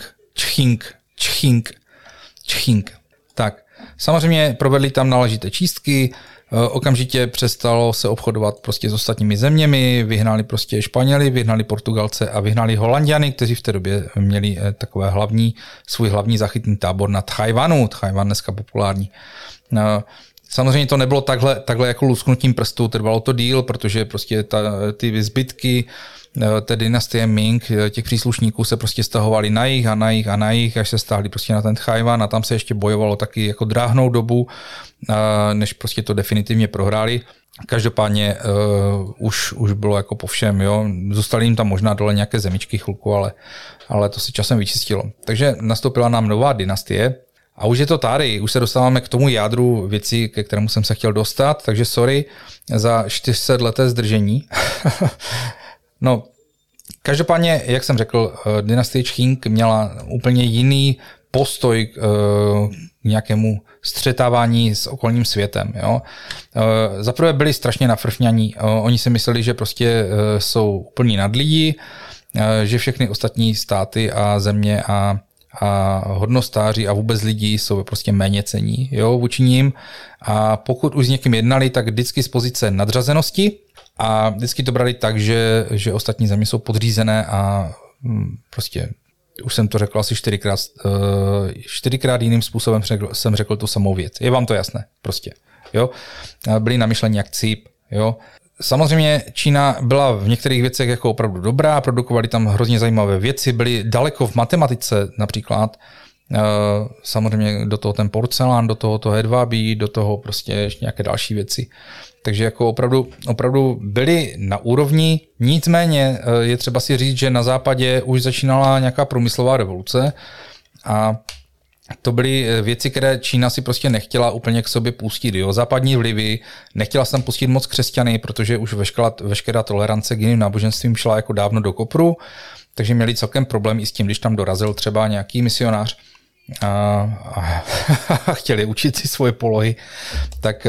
Čching. Tak, samozřejmě provedli tam náležité čistky, okamžitě přestalo se obchodovat prostě s ostatními zeměmi, vyhnali prostě Španěli, vyhnali Portugalce a vyhnali Holanďany, kteří v té době měli svůj hlavní zachytný tábor na Tchaj-wanu, Tchaj-wan dneska populární. Samozřejmě to nebylo takhle jako lusknutím prstů, trvalo to díl, protože prostě ty zbytky té dynastie Ming, těch příslušníků se prostě stahovali na jih, až se stáhli prostě na ten Tchaj-wan a tam se ještě bojovalo taky jako dráhnou dobu, než prostě to definitivně prohráli. Každopádně už bylo jako po všem, jo. Zůstaly jim tam možná dole nějaké zemičky chvilku, ale to si časem vyčistilo. Takže nastoupila nám nová dynastie. A už je to tady, už se dostáváme k tomu jádru věcí, ke kterému jsem se chtěl dostat, takže sorry za 400leté zdržení. No, každopádně, jak jsem řekl, dynastie Čching měla úplně jiný postoj k nějakému střetávání s okolním světem. Jo. Zaprvé byli strašně nafrfňaní, oni si mysleli, že prostě jsou úplní nadlidi, že všechny ostatní státy a země a hodnostáři a vůbec lidi jsou prostě méněcenní, jo, vůči ním. A pokud už s někým jednali, tak vždycky z pozice nadřazenosti a vždycky to brali tak, že ostatní země jsou podřízené a prostě už jsem to řekl asi 4krát jiným způsobem jsem řekl tu samou věc. Je vám to jasné? Prostě. Jo? Byli namyšleni jak cíp. Jo? Samozřejmě Čína byla v některých věcech jako opravdu dobrá, produkovali tam hrozně zajímavé věci, byli daleko v matematice například, samozřejmě do toho ten porcelán, do toho to hedvábí, do toho prostě ještě nějaké další věci. Takže jako opravdu byli na úrovni, nicméně je třeba si říct, že na západě už začínala nějaká průmyslová revoluce a to byly věci, které Čína si prostě nechtěla úplně k sobě pustit. Jo. Západní vlivy, nechtěla se tam pustit moc křesťany, protože už veškerá tolerance k jiným náboženstvím šla jako dávno do kopru, takže měli celkem problém i s tím, když tam dorazil třeba nějaký misionář a chtěli učit si svoje polohy, tak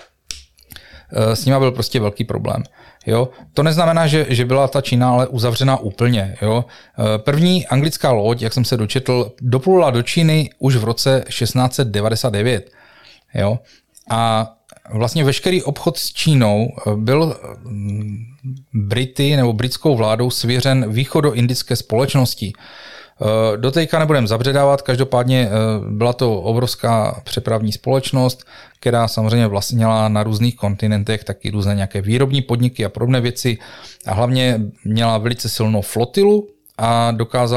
s nima byl prostě velký problém. Jo? To neznamená, že byla ta Čína ale uzavřená úplně. Jo? První anglická loď, jak jsem se dočetl, doplula do Číny už v roce 1699. Jo? A vlastně veškerý obchod s Čínou byl Brity nebo britskou vládou svěřen východoindické společnosti. Do teďka nebudem zabředávat, každopádně byla to obrovská přepravní společnost, která samozřejmě vlastnila na různých kontinentech taky různé nějaké výrobní podniky a podobné věci a hlavně měla velice silnou flotilu a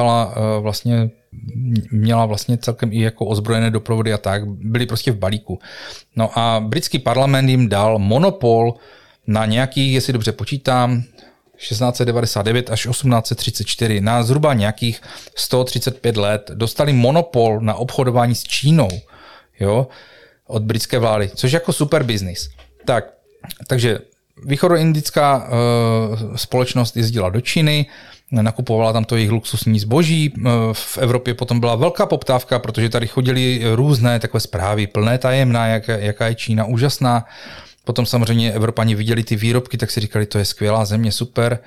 měla vlastně celkem i jako ozbrojené doprovody a tak, byly prostě v balíku. No a britský parlament jim dal monopol na nějakých, jestli dobře počítám, 1699 až 1834, na zhruba nějakých 135 let dostali monopol na obchodování s Čínou, jo, od britské vlády, což jako super business. Takže východoindická společnost jezdila do Číny, nakupovala tam to jejich luxusní zboží. V Evropě potom byla velká poptávka, protože tady chodily různé takové zprávy plné tajemná, jaká je Čína úžasná. Potom samozřejmě Evropani viděli ty výrobky, tak si říkali, to je skvělá země, super.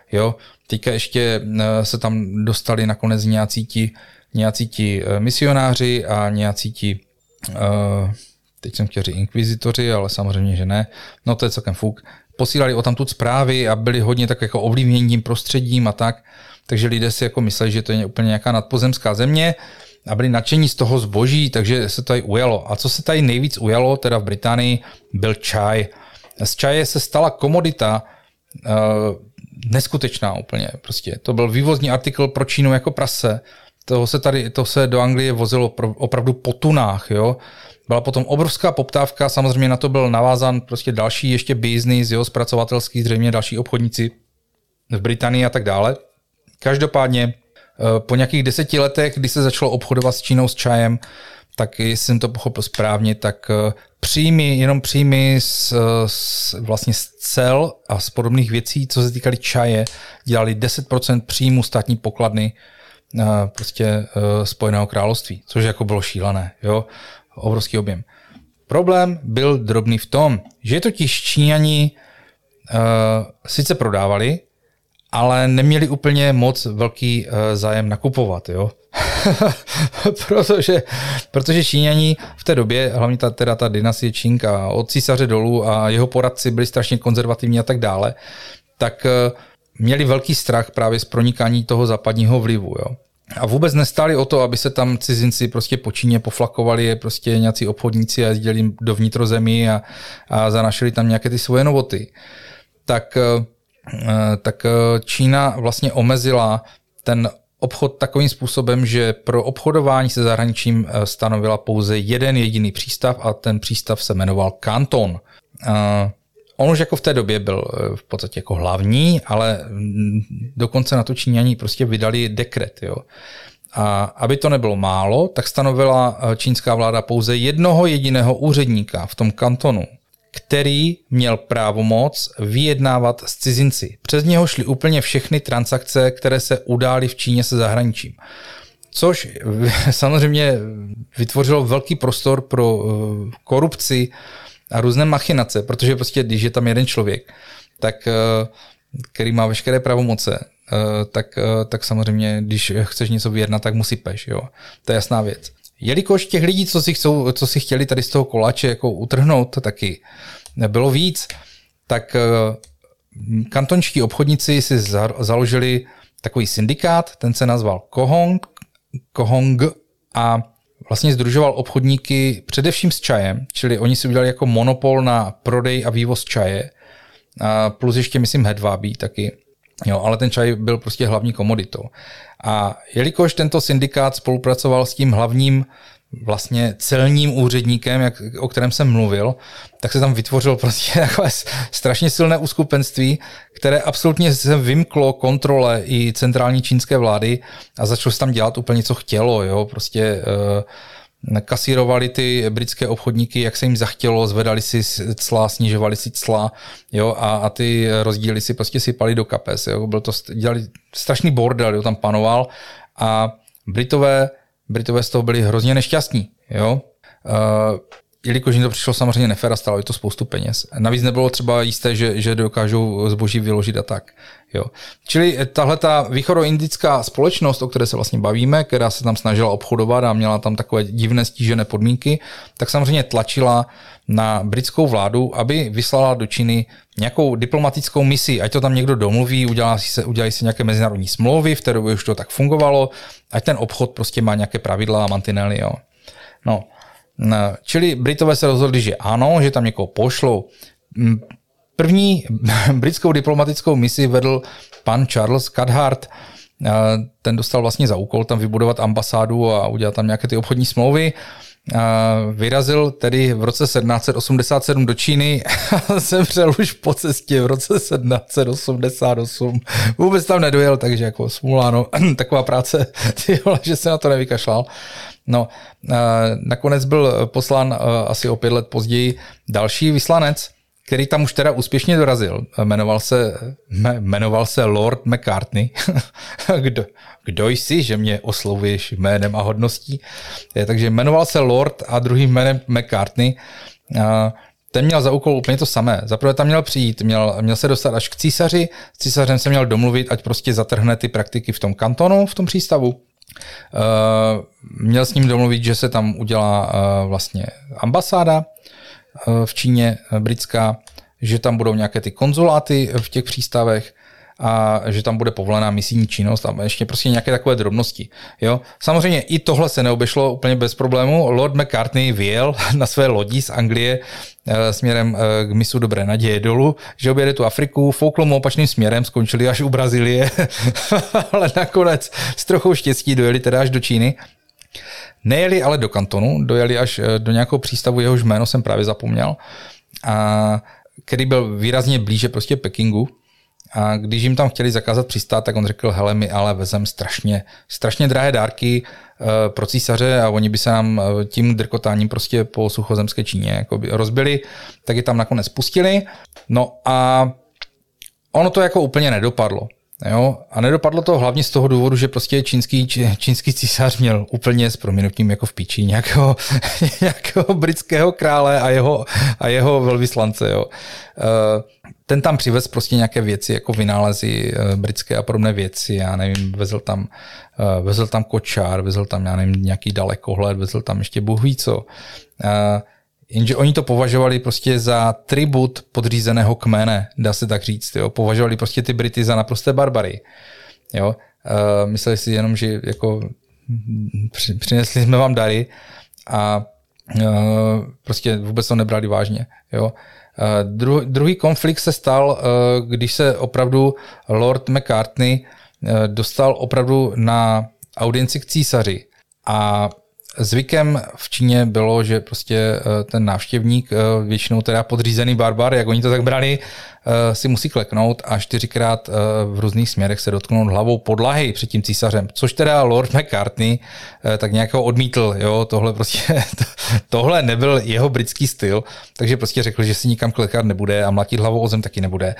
Jo? Teďka ještě se tam dostali nakonec nějací ti misionáři a nějací ti, teď jsem chtěl říct inkvizitoři, ale samozřejmě, že ne. No to je celkem fuk. Posílali o tamtud zprávy a byli hodně tak jako ovlivnění tím prostředím a tak. Takže lidé si jako mysleli, že to je úplně nějaká nadpozemská země a byli nadšení z toho zboží, takže se to tady ujalo. A co se tady nejvíc ujalo, teda v Británii, byl čaj. Z čaje se stala komodita neskutečná úplně. Prostě. To byl vývozní artikl pro Čínu jako prase. To se do Anglie vozilo opravdu po tunách. Jo? Byla potom obrovská poptávka, samozřejmě na to byl navázán prostě další ještě biznis, zpracovatelský, zřejmě další obchodníci v Británii a tak dále. Každopádně po nějakých 10 letech, kdy se začalo obchodovat s Čínou s čajem, tak jestli jsem to pochopil správně, tak jenom příjmy vlastně z cel a z podobných věcí, co se týkaly čaje, dělali 10% příjmu státní pokladny prostě Spojeného království, což jako bylo šílené, jo, obrovský objem. Problém byl drobný v tom, že totiž Číňani sice prodávali, ale neměli úplně moc velký zájem nakupovat, jo. protože Číňani v té době, hlavně ta dynastie Čínka, od císaře dolů a jeho poradci byli strašně konzervativní a tak dále, tak měli velký strach právě z pronikání toho západního vlivu, jo. A vůbec nestáli o to, aby se tam cizinci prostě po Číně poflakovali, prostě nějací obchodníci a jezdili do vnitrozemí a zanašili tam nějaké ty svoje novoty. Tak Čína vlastně omezila ten obchod takovým způsobem, že pro obchodování se zahraničím stanovila pouze jeden jediný přístav a ten přístav se jmenoval Kanton. On už jako v té době byl v podstatě jako hlavní, ale dokonce na to Číňani prostě vydali dekret. Jo. A aby to nebylo málo, tak stanovila čínská vláda pouze jednoho jediného úředníka v tom kantonu, který měl právomoc vyjednávat s cizinci. Přes něho šly úplně všechny transakce, které se udály v Číně se zahraničím. Což samozřejmě vytvořilo velký prostor pro korupci a různé machinace, protože prostě, když je tam jeden člověk, tak, který má veškeré pravomoce, tak samozřejmě, když chceš něco vyjednat, tak mu sypeš. Jo? To je jasná věc. Jelikož těch lidí, co si chtěli tady z toho koláče jako utrhnout, taky bylo víc, tak kantonští obchodníci si založili takový syndikát, ten se nazval Kohong a vlastně sdružoval obchodníky především s čajem, čili oni si udělali jako monopol na prodej a vývoz čaje, plus ještě myslím hedvábí taky, jo, ale ten čaj byl prostě hlavní komoditou. A jelikož tento syndikát spolupracoval s tím hlavním vlastně celním úředníkem, o kterém jsem mluvil, tak se tam vytvořilo prostě takové strašně silné uskupenství, které absolutně se vymklo kontrole i centrální čínské vlády a začalo se tam dělat úplně, co chtělo. Jo? Prostě kasírovali ty britské obchodníky, jak se jim zachtělo, zvedali si cla, snižovali si cla, jo? A ty rozdíly si prostě sypali do kapes. Jo? Dělali strašný bordel, jo? Tam panoval a Britové z toho byli hrozně nešťastní, jo. Jelikož jim to přišlo samozřejmě nefér a stálo to spoustu peněz. Navíc nebylo třeba jisté, že dokážou zboží vyložit a tak. Jo. Čili tahleta východoindická společnost, o které se vlastně bavíme, která se tam snažila obchodovat a měla tam takové divné stížené podmínky, tak samozřejmě tlačila na britskou vládu, aby vyslala do Číny nějakou diplomatickou misi, ať to tam někdo domluví, udělají si nějaké mezinárodní smlouvy, v té době už to tak fungovalo, ať ten obchod prostě má nějaké pravidla a mantinely. Jo. No. Čili Britové se rozhodli, že ano, že tam někoho pošlou. První britskou diplomatickou misi vedl pan Charles Cathcart. Ten dostal vlastně za úkol tam vybudovat ambasádu a udělat tam nějaké ty obchodní smlouvy. Vyrazil tedy v roce 1787 do Číny a zemřel už po cestě v roce 1788. Vůbec tam nedojel, takže jako smůláno, taková práce, že se na to nevykašlal. No, nakonec byl poslán asi o 5 let později další vyslanec, který tam už teda úspěšně dorazil. Jmenoval se Lord Macartney. Kdo jsi, že mě oslovuješ jménem a hodností? Takže jmenoval se Lord a druhým jménem Macartney. ten měl za úkol úplně to samé. Zaprvé tam měl přijít, měl se dostat až k císaři, s císařem se měl domluvit, ať prostě zatrhne ty praktiky v tom kantonu, v tom přístavu. Měl s ním domluvit, že se tam udělá vlastně ambasáda v Číně, britská, že tam budou nějaké ty konzuláty v těch přístavech a že tam bude povolená misijní činnost a ještě prostě nějaké takové drobnosti. Jo? Samozřejmě i tohle se neobešlo úplně bez problému. Lord Macartney vyjel na své lodi z Anglie směrem k mysu Dobré naděje dolů, že objede tu Afriku, fouklo mu opačným směrem, skončili až u Brazílie, ale nakonec s trochou štěstí dojeli teda až do Číny. Nejeli ale do kantonu, dojeli až do nějakého přístavu, jehož jméno jsem právě zapomněl, a který byl výrazně blíže prostě Pekingu. A když jim tam chtěli zakázat přistát, tak on řekl, hele, my ale vezem strašně drahé dárky pro císaře a oni by se nám tím drkotáním prostě po suchozemské Číně jako rozbili, tak je tam nakonec pustili. No a ono to jako úplně nedopadlo. Jo? A nedopadlo to hlavně z toho důvodu, že prostě čínský císař měl úplně s prominutím jako v píči nějakého britského krále a jeho velvyslance. Jo? Ten tam přivez prostě nějaké věci, jako vynálezy britské a podobné věci, já nevím, vezl tam kočár, vezl tam, já nevím, nějaký dalekohled, vezl tam ještě bůh ví co. Jenže oni to považovali prostě za tribut podřízeného kmene, dá se tak říct. Jo? Považovali prostě ty Brity za naprosté barbary. Jo? Mysleli si jenom, že jako přinesli jsme vám dary a prostě vůbec to nebrali vážně. Jo? Druhý konflikt se stal, když se opravdu Lord Macartney dostal opravdu na audienci k císaři a zvykem v Číně bylo, že prostě ten návštěvník, většinou teda podřízený barbar, jak oni to tak brali, si musí kleknout a 4krát v různých směrech se dotknout hlavou podlahy před tím císařem, což teda Lord Macartney tak nějak odmítl, jo, tohle nebyl jeho britský styl, takže prostě řekl, že si nikam klekat nebude a mlatit hlavou o zem taky nebude.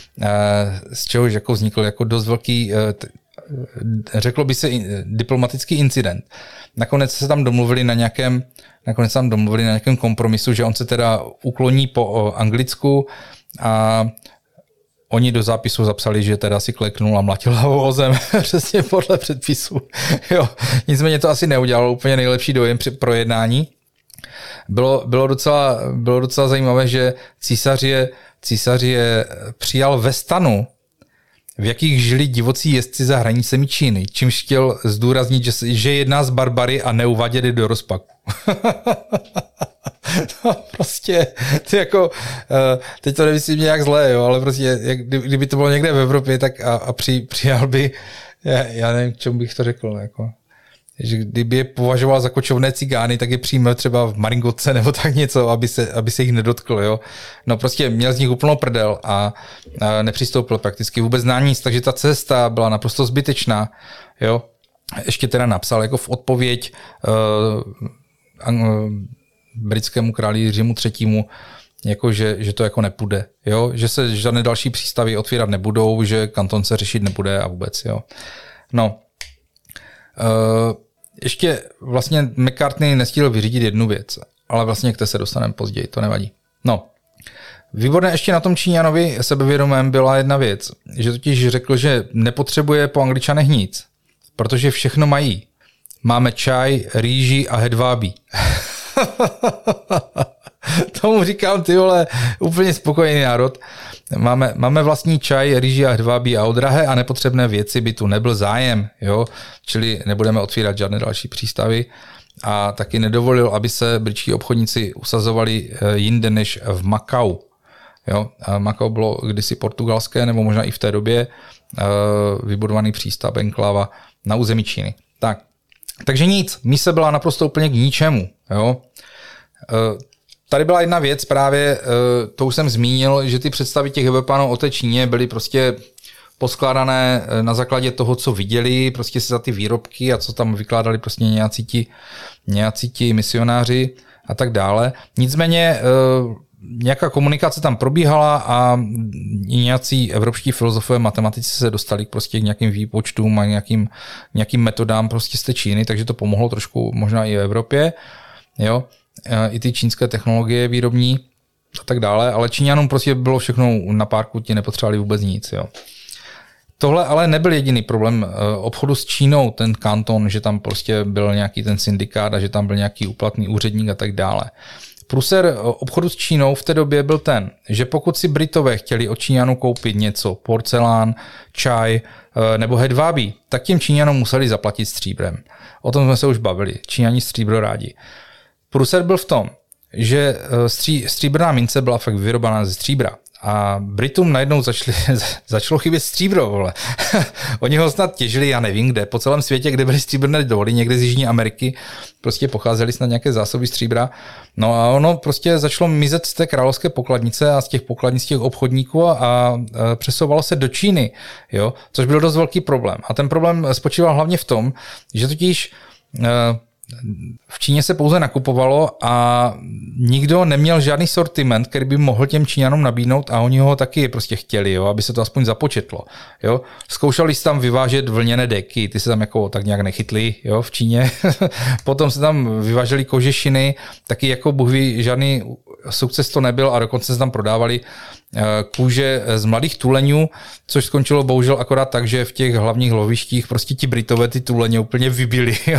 Z čehož jako vznikl jako dost velký, řeklo by se diplomatický incident. Nakonec se tam domluvili na nějakém kompromisu, že on se teda ukloní po anglicku a oni do zápisu zapsali, že teda si kleknul a mlatil hlavou o zem přesně podle předpisu. Jo. Nicméně to asi neudělalo úplně nejlepší dojem při projednání. Bylo docela zajímavé, že císař je přijal ve stanu, v jakých žili divocí jezdci za hranicemi Číny, čímž chtěl zdůraznit, že jedná z barbary a neuvádět je do rozpaku. No, prostě, ty jako, teď to nemyslím nějak zlé, jo, ale prostě, kdyby to bylo někde v Evropě, tak a přijal by, já nevím, k čemu bych to řekl, jako, že kdyby je považoval za kočovné cigány, tak je přijme třeba v Maringotce nebo tak něco, aby se jich nedotkl, jo. No prostě měl z nich úplnou prdel a nepřistoupil prakticky vůbec na nic, takže ta cesta byla naprosto zbytečná, jo. Ještě teda napsal jako v odpověď britskému králi Jiřímu III., jako že to jako nepůjde, jo, že se žádné další přístavy otvírat nebudou, že kanton se řešit nebude a vůbec, jo. No, ještě vlastně McCartney nestihl vyřídit jednu věc, ale vlastně k té se dostaneme později, to nevadí. No, výborné ještě na tom Číňanovi sebevědomém byla jedna věc, že totiž řekl, že nepotřebuje po Angličanech nic, protože všechno mají. Máme čaj, rýži a hedvábí. Tomu říkám, ty vole, úplně spokojený národ. Máme vlastní čaj, rýži a hedvábí a o drahé a nepotřebné věci by tu nebyl zájem, jo? Čili nebudeme otvírat žádné další přístavy a taky nedovolil, aby se britští obchodníci usazovali jinde než v Makau. Jo? A Makau bylo kdysi portugalské, nebo možná i v té době vybudovaný přístav, enkláva na území Číny. Takže nic, mise byla naprosto úplně k ničemu. Jo? Tady byla jedna věc právě, to už jsem zmínil, že ty představy těch Evropanů o té Číně byly prostě poskládané na základě toho, co viděli, prostě si za ty výrobky a co tam vykládali prostě nějací ti misionáři a tak dále. Nicméně nějaká komunikace tam probíhala a i nějací evropští filozofové, matematici se dostali prostě k nějakým výpočtům a nějakým metodám prostě z té Číny, takže to pomohlo trošku možná i v Evropě, jo. I ty čínské technologie výrobní. a tak dále, ale Číňanům prostě bylo všechno na párku, ti nepotřebovali vůbec nic. Jo. Tohle ale nebyl jediný problém obchodu s Čínou, ten kanton, že tam prostě byl nějaký ten syndikát a že tam byl nějaký úplatný úředník a tak dále. Průser obchodu s Čínou v té době byl ten, že pokud si Britové chtěli od Číňanů koupit něco, porcelán, čaj nebo hedvábí, tak těm Číňanům museli zaplatit stříbrem. O tom jsme se už bavili. Číňani stříbro rádi. Průser byl v tom, že stříbrná mince byla fakt vyrobaná ze stříbra. A Britům najednou začalo chybět stříbro, vole. Oni ho snad těžili, já nevím kde, po celém světě, kde byly stříbrné doly, někde z Jižní Ameriky, prostě pocházely snad nějaké zásoby stříbra. No a ono prostě začalo mizet z té královské pokladnice a z těch pokladnic těch obchodníků a přesouvalo se do Číny, jo, což byl dost velký problém. A ten problém spočíval hlavně v tom, že totiž v Číně se pouze nakupovalo a nikdo neměl žádný sortiment, který by mohl těm Číňanům nabídnout a oni ho taky prostě chtěli, jo, aby se to aspoň započetlo. Jo. Zkoušeli se tam vyvážet vlněné deky, ty se tam jako tak nějak nechytli, jo, v Číně. Potom se tam vyvážely kožešiny, taky jako bůh ví, žádný sukces to nebyl a dokonce se tam prodávali kůže z mladých tuleňů, což skončilo bohužel akorát tak, že v těch hlavních lovištích prostě ti Britové ty tuleně úplně vybili. Jo.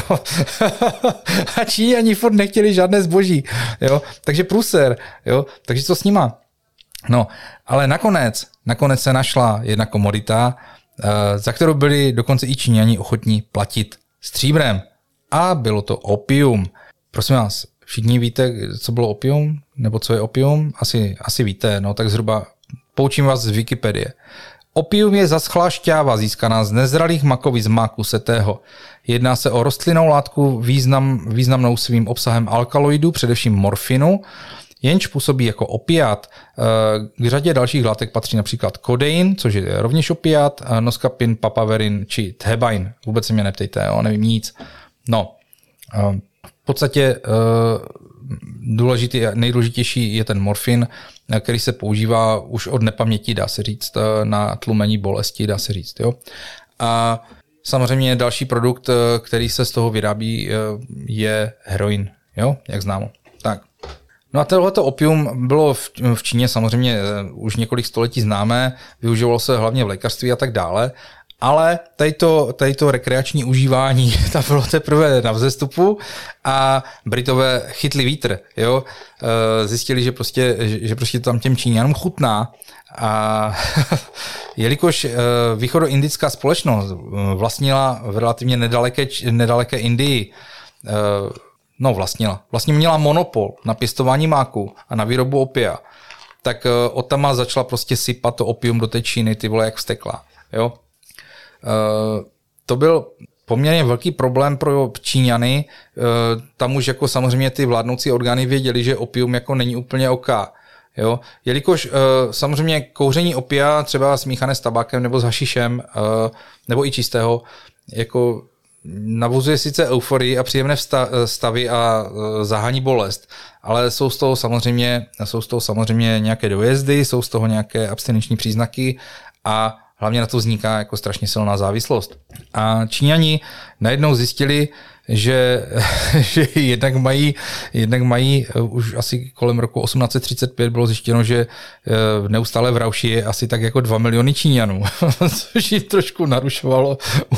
A Číňani furt nechtěli žádné zboží. Jo. Takže průser. Jo. Takže co s nima? No, ale nakonec se našla jedna komodita, za kterou byli dokonce i Číňani ochotní platit stříbrem. A bylo to opium. Prosím vás, všichni víte, co bylo opium? Nebo co je opium? Asi víte, no tak zhruba poučím vás z Wikipedie. Opium je zaschlá šťáva získaná z nezralých makovic máku setého. Jedná se o rostlinnou látku významnou svým obsahem alkaloidů, především morfinu, jenž působí jako opiát. K řadě dalších látek patří například kodein, což je rovněž opiát, noskapin, papaverin či thebain. Vůbec se mě neptejte, jo, nevím nic. No, v podstatě nejdůležitější je ten morfin, který se používá už od nepaměti, dá se říct, na tlumení bolesti, dá se říct. Jo. A samozřejmě další produkt, který se z toho vyrábí, je heroin, jo, jak známo. Tak. No a tohleto opium bylo v Číně samozřejmě už několik století známé, využívalo se hlavně v lékařství a tak dále, ale tady to rekreační užívání, tam bylo teprve na vzestupu a Britové chytli vítr, jo, zjistili, že prostě tam těm Číňanům chutná a jelikož východoindická společnost vlastnila v relativně nedaleké Indii, vlastně měla monopol na pěstování máku a na výrobu opia, tak odtama začala prostě sypat to opium do té Číny, ty vole, jak vztekla, jo. To byl poměrně velký problém pro Číňany. Tam už jako samozřejmě ty vládnoucí orgány věděli, že opium jako není úplně OK. Jo? Jelikož samozřejmě kouření opia, třeba smíchané s tabákem nebo s hašišem, nebo i čistého, jako navozuje sice euforii a příjemné stavy a zahání bolest, ale jsou z toho samozřejmě nějaké dojezdy, jsou z toho nějaké abstinenční příznaky a hlavně na to vzniká jako strašně silná závislost. A Číňani najednou zjistili, že jednak mají už asi kolem roku 1835 bylo zjištěno, že neustále v Rauši je asi tak jako 2 miliony Číňanů, což jim trošku narušovalo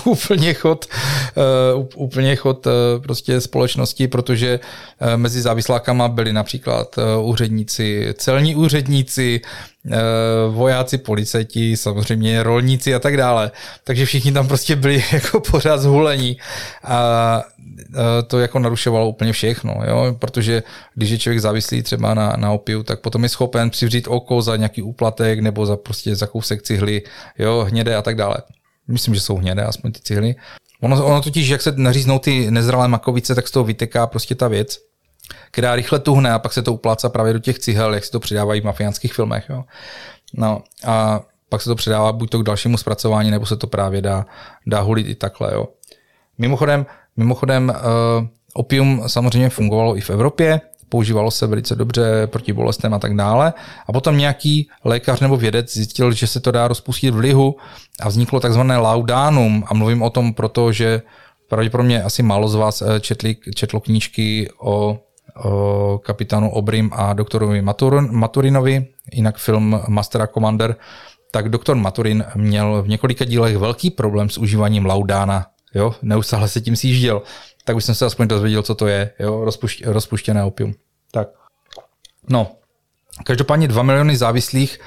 úplně chod prostě společnosti, protože mezi závislákama byli například úředníci, celní úředníci, vojáci, policajti, samozřejmě rolníci a tak dále. Takže všichni tam prostě byli jako pořád zhulení a to jako narušovalo úplně všechno, jo? Protože když je člověk závislý třeba na opiu, tak potom je schopen přivřít oko za nějaký úplatek nebo za kousek cihly, jo, hnědé a tak dále. Myslím, že jsou hnědé, aspoň ty cihly. Ono totiž, jak se naříznou ty nezralé makovice, tak z toho vyteká prostě ta věc, která rychle tuhne a pak se to uplácá právě do těch cihel, jak si to přidávají v mafiánských filmech. Jo. No a pak se to předává buď to k dalšímu zpracování, nebo se to právě dá hulit i takhle. Jo. Mimochodem opium samozřejmě fungovalo i v Evropě, používalo se velice dobře proti bolestem a tak dále. A potom nějaký lékař nebo vědec zjistil, že se to dá rozpustit v lihu a vzniklo takzvané laudánum. A mluvím o tom, protože pravděpodobně asi málo z vás četlo knížky o o kapitánu Obrym a doktorovi Maturinovi, jinak film Master a Commander, tak doktor Maturin měl v několika dílech velký problém s užíváním laudána. Jo? Neustále se tím sjížděl. Tak už jsem se aspoň dozvěděl, co to je. Jo? Rozpuštěné opium. Tak. No, každopádně 2 miliony závislých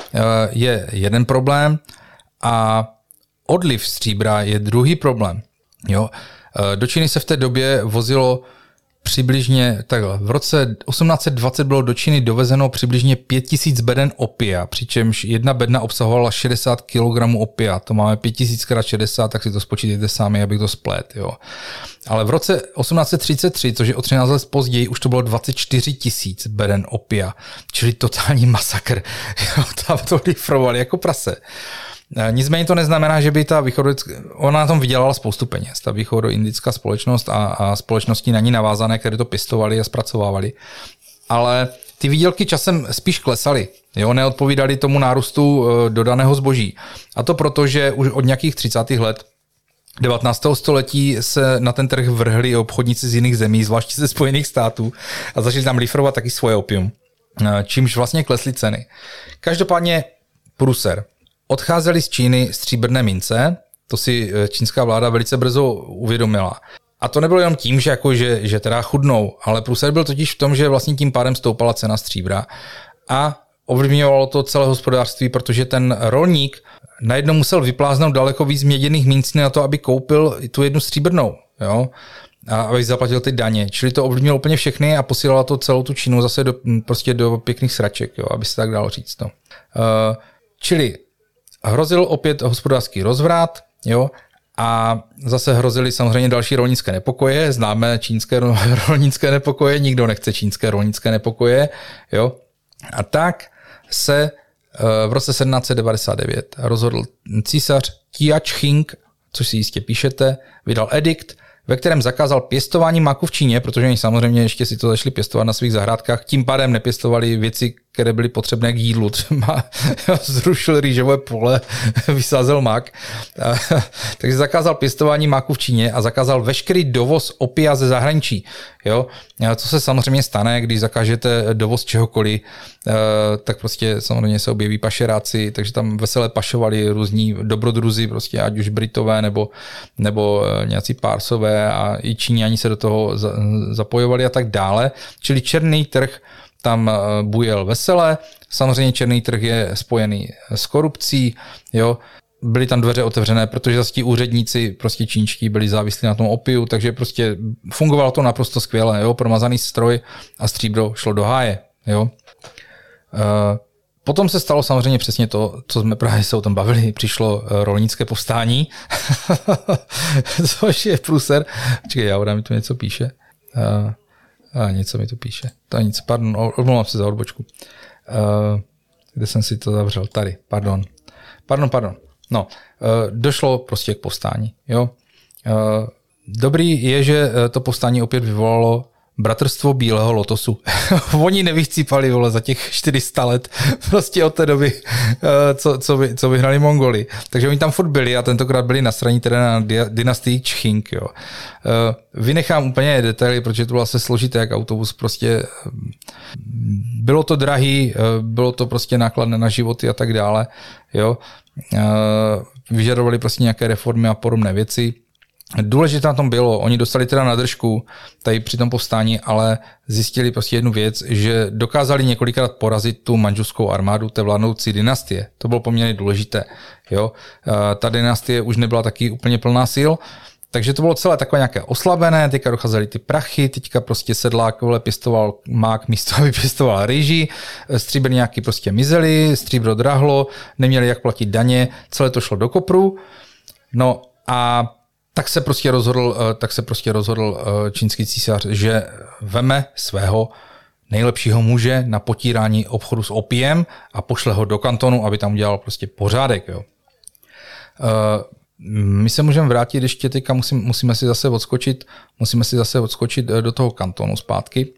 je jeden problém a odliv stříbra je druhý problém. Jo? Do Číny se v té době vozilo přibližně takhle. V roce 1820 bylo do Číny dovezeno přibližně 5000 beden opia, přičemž jedna bedna obsahovala 60 kg opia. To máme 5000 x 60, tak si to spočítejte sami, abych to splet. Jo. Ale v roce 1833, což je o 13 let později, už to bylo 24 000 beden opia. Čili totální masakr. Jo, tam to lifrovali jako prase. Nicméně to neznamená, že by ona na tom vydělala spoustu peněz, ta východoindická společnost a společnosti na ní navázané, které to pěstovali a zpracovávali. Ale ty výdělky časem spíš klesaly, jo, neodpovídaly tomu nárůstu dodaného zboží. A to proto, že už od nějakých 30. let 19. století se na ten trh vrhli obchodníci z jiných zemí, zvláště ze Spojených států, a začali tam lifrovat taky svoje opium, čímž vlastně klesly ceny. Každopádně průser. Odcházely z Číny stříbrné mince, to si čínská vláda velice brzo uvědomila. A to nebylo jenom tím, že teda chudnou, ale průser byl totiž v tom, že vlastně tím pádem stoupala cena stříbra a ovlivňovalo to celé hospodářství, protože ten rolník najednou musel vypláznout daleko víc měděných mincí na to, aby koupil tu jednu stříbrnou, jo? A aby zaplatil ty daně. Čili to ovlivnilo úplně všechny a posílala to celou tu Čínu zase do pěkných sraček, jo? Aby se tak dalo říct. No. Čili hrozil opět hospodářský rozvrat, jo, a zase hrozily samozřejmě další rolnické nepokoje, známe čínské rolnické nepokoje, nikdo nechce čínské rolnické nepokoje, jo. A tak se v roce 1799 rozhodl císař Tianjing, což si jistě píšete, vydal edikt, ve kterém zakázal pěstování máku v Číně, protože oni samozřejmě ještě si to začali pěstovat na svých zahrádkách, tím pádem nepěstovali věci, které byly potřebné k jídlu. Třeba zrušil rýžové pole, vysázel mák. Takže zakázal pěstování máku v Číně a zakázal veškerý dovoz opia ze zahraničí. Jo? Co se samozřejmě stane, když zakážete dovoz čehokoliv, tak prostě samozřejmě se objeví pašeráci, takže tam veselé pašovali různí dobrodruzi, prostě ať už Britové nebo nějací Pársové a i Číňani se do toho zapojovali a tak dále. Čili černý trh tam bujel vesele. Samozřejmě černý trh je spojený s korupcí, jo. Byly tam dveře otevřené, protože zase ti úředníci prostě čínští byli závislí na tom opiu, takže prostě fungovalo to naprosto skvěle, jo. Promazaný stroj a stříbro šlo do háje, jo. Potom se stalo samozřejmě přesně to, co jsme právě se o tom bavili, přišlo rolnické povstání, což je průser. Počkej, Jaura mi tu něco píše. Něco mi tu píše. To nic, pardon, omlouvám se za odbočku. Kde jsem si to zavřel? Tady, pardon. No, došlo prostě k povstání. Jo? Dobrý je, že to povstání opět vyvolalo bratrstvo bílého lotosu. Oni nevychcípali, vole, za těch 400 let prostě od té doby, co vyhnali Mongoli. Takže oni tam furt byli a tentokrát byli na straně teda na dynastii Čching. Jo. Vynechám úplně detaily, protože to bylo asi složité jak autobus. Prostě bylo to drahý, bylo to prostě nákladné na životy a tak dále. Jo. Vyžadovali prostě nějaké reformy a podobné věci. Důležité na tom bylo, oni dostali teda na držku tady při tom povstání, ale zjistili prostě jednu věc, že dokázali několikrát porazit tu manžuskou armádu té vládnoucí dynastie. To bylo poměrně důležité. Jo? Ta dynastie už nebyla taky úplně plná sil, takže to bylo celé takové nějaké oslabené, teďka docházely ty prachy, teďka prostě sedlák pěstoval mák místo, aby pěstoval rýži, stříbrňáky prostě mizely, stříbro drahlo, neměli jak platit daně, celé to šlo do kopru. No a tak se prostě rozhodl čínský císař, že veme svého nejlepšího muže na potírání obchodu s opiem a pošle ho do kantonu, aby tam udělal prostě pořádek. Jo. My se můžeme vrátit ještě teďka, musíme si zase odskočit do toho kantonu zpátky.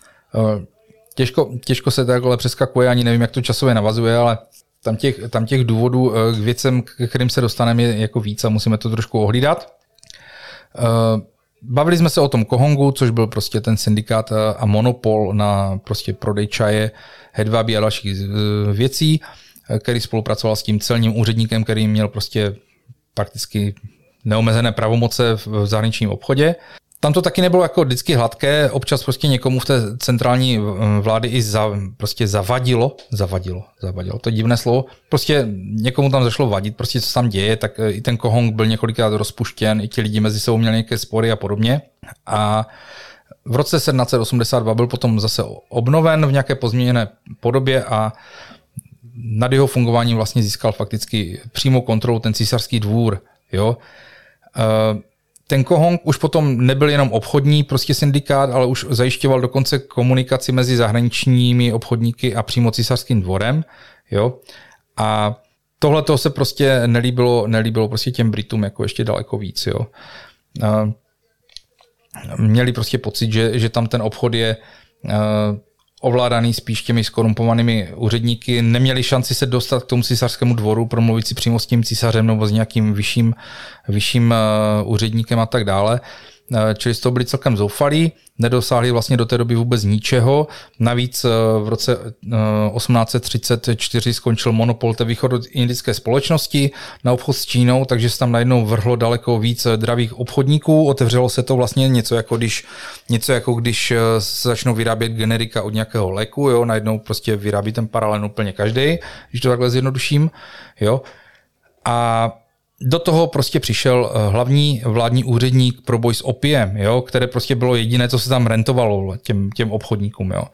Těžko se takhle přeskakuje, ani nevím, jak to časově navazuje, ale tam těch důvodů k věcem, k kterým se dostaneme, je jako víc a musíme to trošku ohlídat. Bavili jsme se o tom Kohongu, což byl prostě ten syndikát a monopol na prostě prodej čaje, hedvábí a dalších věcí, který spolupracoval s tím celním úředníkem, který měl prostě prakticky neomezené pravomoce v zahraničním obchodě. Tam to taky nebylo jako vždycky hladké, občas prostě někomu v té centrální vlády i prostě zavadilo, to je divné slovo, prostě někomu tam zašlo vadit, prostě co tam děje, tak i ten Kohong byl několikrát rozpuštěn, i ti lidi mezi sebou měli nějaké spory a podobně. A v roce 1782 byl potom zase obnoven v nějaké pozměněné podobě a nad jeho fungováním vlastně získal fakticky přímou kontrolu ten císařský dvůr. Jo? Ten Kohong už potom nebyl jenom obchodní prostě syndikát, ale už zajišťoval dokonce komunikaci mezi zahraničními obchodníky a přímo císařským dvorem. Jo? A tohle to se prostě nelíbilo prostě těm Britům jako ještě daleko víc. Jo? Měli prostě pocit, že tam ten obchod je ovládaný spíš těmi skorumpovanými úředníky, neměli šanci se dostat k tomu císařskému dvoru, promluvit si přímo s tím císařem nebo s nějakým vyšším úředníkem a tak dále. Čili z toho byli celkem zoufalí, nedosáhli vlastně do té doby vůbec ničeho. Navíc v roce 1834 skončil monopol té východoindické společnosti na obchod s Čínou, takže se tam najednou vrhlo daleko víc dravých obchodníků. Otevřelo se to vlastně něco jako když se začnou vyrábět generika od nějakého léku, jo? Najednou prostě vyrábí ten paralen úplně každý, když to takhle zjednoduším. Jo? A do toho prostě přišel hlavní vládní úředník pro boj s opiem, jo, které prostě bylo jediné, co se tam rentovalo těm obchodníkům. Jo.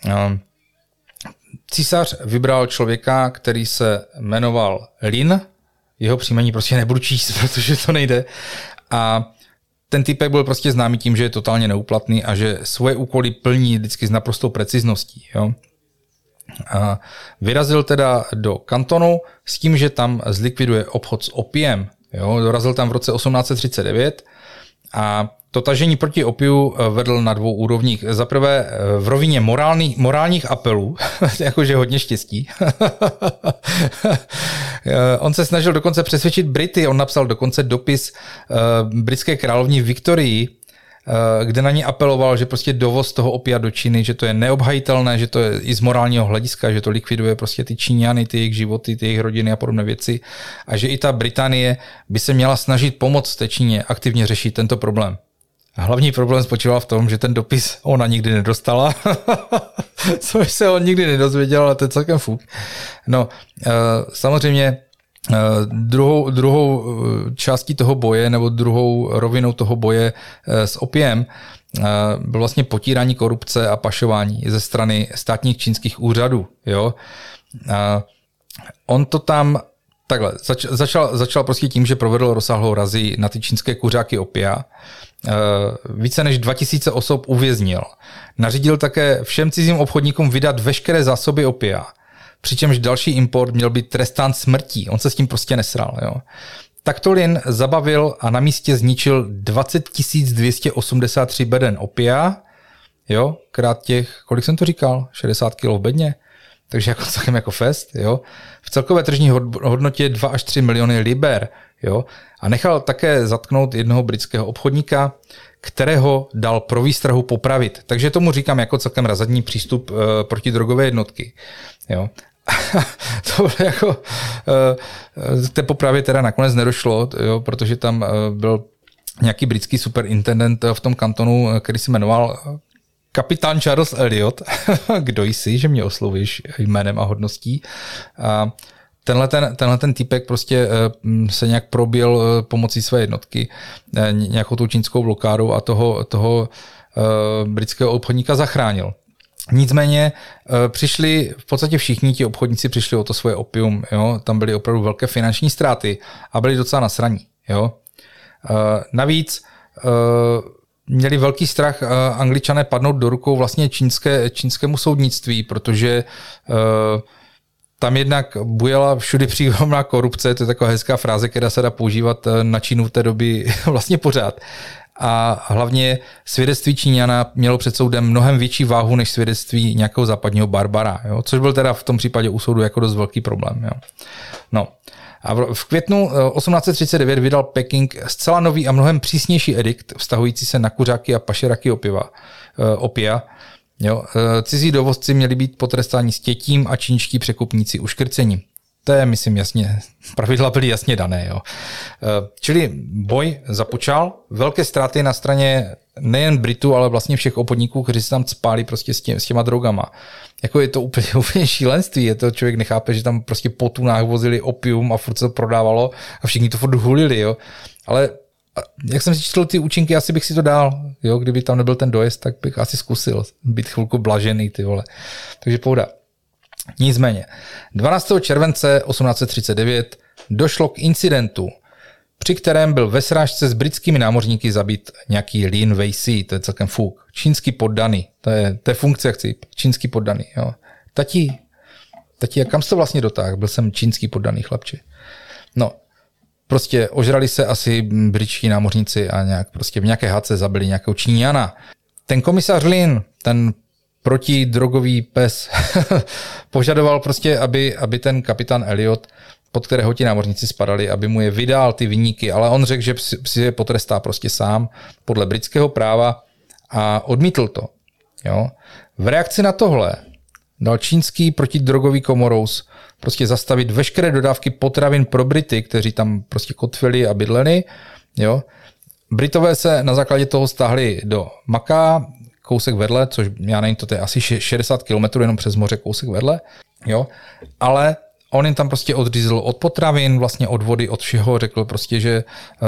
Císař vybral člověka, který se jmenoval Lin, jeho příjmení prostě nebudu číst, protože to nejde. A ten typek byl prostě známý tím, že je totálně neúplatný a že svoje úkoly plní vždycky s naprostou precizností. Jo. A vyrazil teda do Kantonu s tím, že tam zlikviduje obchod s opiem. Jo, dorazil tam v roce 1839 a to tažení proti opiu vedl na dvou úrovních. Za prvé v rovině morálních apelů, jakože hodně štěstí. On se snažil dokonce přesvědčit Brity, on napsal dokonce dopis britské královně Viktorii, kde na ní apeloval, že prostě dovoz toho opia do Číny, že to je neobhajitelné, že to je i z morálního hlediska, že to likviduje prostě ty Číňany, ty jejich životy, ty jejich rodiny a podobné věci a že i ta Británie by se měla snažit pomoct té Číně aktivně řešit tento problém. A hlavní problém spočíval v tom, že ten dopis ona nikdy nedostala, což se on nikdy nedozvěděl, ale to je celkem fuk. No, samozřejmě druhou částí toho boje nebo druhou rovinou toho boje s opiem byl vlastně potírání korupce a pašování ze strany státních čínských úřadů. Jo? On to tam takhle začal prostě tím, že provedl rozsáhlou razii na ty čínské kuřáky opia. Více než 2000 osob uvěznil. Nařídil také všem cizím obchodníkům vydat veškeré zásoby opia. Přičemž další import měl být trestán smrtí. On se s tím prostě nesral. Jo. Takto Lin zabavil a na místě zničil 20 283 beden opia, jo, krát těch, kolik jsem to říkal, 60 kg v bedně, takže jako celkem jako fest, jo. V celkové tržní hodnotě 2 až 3 miliony liber, jo. A nechal také zatknout jednoho britského obchodníka, kterého dal pro výstrahu popravit. Takže tomu říkám jako celkem razadní přístup proti drogové jednotky, jo. To bylo jako, k té popravě teda nakonec nedošlo, jo, protože tam byl nějaký britský superintendent v tom kantonu, který se jmenoval kapitán Charles Elliot. Kdo jsi, že mě oslovíš jménem a hodností. A tenhle ten týpek prostě se nějak probil pomocí své jednotky nějakou tou čínskou blokádou a toho britského obchodníka zachránil. Nicméně přišli, v podstatě všichni ti obchodníci přišli o to svoje opium, jo? Tam byly opravdu velké finanční ztráty a byli docela nasraní. Jo? Navíc měli velký strach Angličané padnout do rukou vlastně čínskému soudnictví, protože tam jednak bujela všudy přítomná korupce, to je taková hezká fráze, která se dá používat na Čínu v té doby vlastně pořád. A hlavně svědectví Číňana mělo před soudem mnohem větší váhu než svědectví nějakého západního barbara, jo? Což byl teda v tom případě u soudu jako dost velký problém. Jo? No. A v květnu 1839 vydal Peking zcela nový a mnohem přísnější edikt vztahující se na kuřáky a pašeraky opia. Jo, cizí dovozci měli být potrestáni stětím a čínští překupníci uškrcením. To je, myslím, jasně, pravidla byly jasně dané. Jo. Čili boj započal, velké ztráty na straně nejen Britů, ale vlastně všech obchodníků, kteří se tam cpáli prostě s těma drogama. Jako je to úplně šílenství, je to člověk nechápe, že tam prostě po tunách vozili opium a furt se to prodávalo a všichni to furt hulili, jo. Ale jak jsem si četl ty účinky, asi bych si to dal, jo, kdyby tam nebyl ten dojezd, tak bych asi zkusil být chvilku blažený, ty vole. Takže pohoda. Nicméně, 12. července 1839 došlo k incidentu, při kterém byl ve srážce s britskými námořníky zabit nějaký Lin Wei-si, to je celkem fuk. Čínský poddaný, to je funkce, jak chci, čínský poddaný. Jo. Tati, kam jsi to vlastně dotáhl? Byl jsem čínský poddaný chlapče. No, prostě ožrali se asi britští námořníci a nějak prostě v nějaké hádce zabili nějakého Číňana. Ten komisař Lin, ten protidrogový pes, požadoval prostě, aby ten kapitán Elliot, pod kterého ti námořníci spadali, aby mu je vydal ty viníky, ale on řekl, že si je potrestá prostě sám podle britského práva a odmítl to. Jo? V reakci na tohle dal čínský protidrogový komorous prostě zastavit veškeré dodávky potravin pro Brity, kteří tam prostě kotvili a bydleli. Jo? Britové se na základě toho stáhli do Maká, kousek vedle, což já nevím, to je asi 60 km jenom přes moře, kousek vedle, jo, ale on jim tam prostě odřízl od potravin, vlastně od vody, od všeho, řekl prostě, že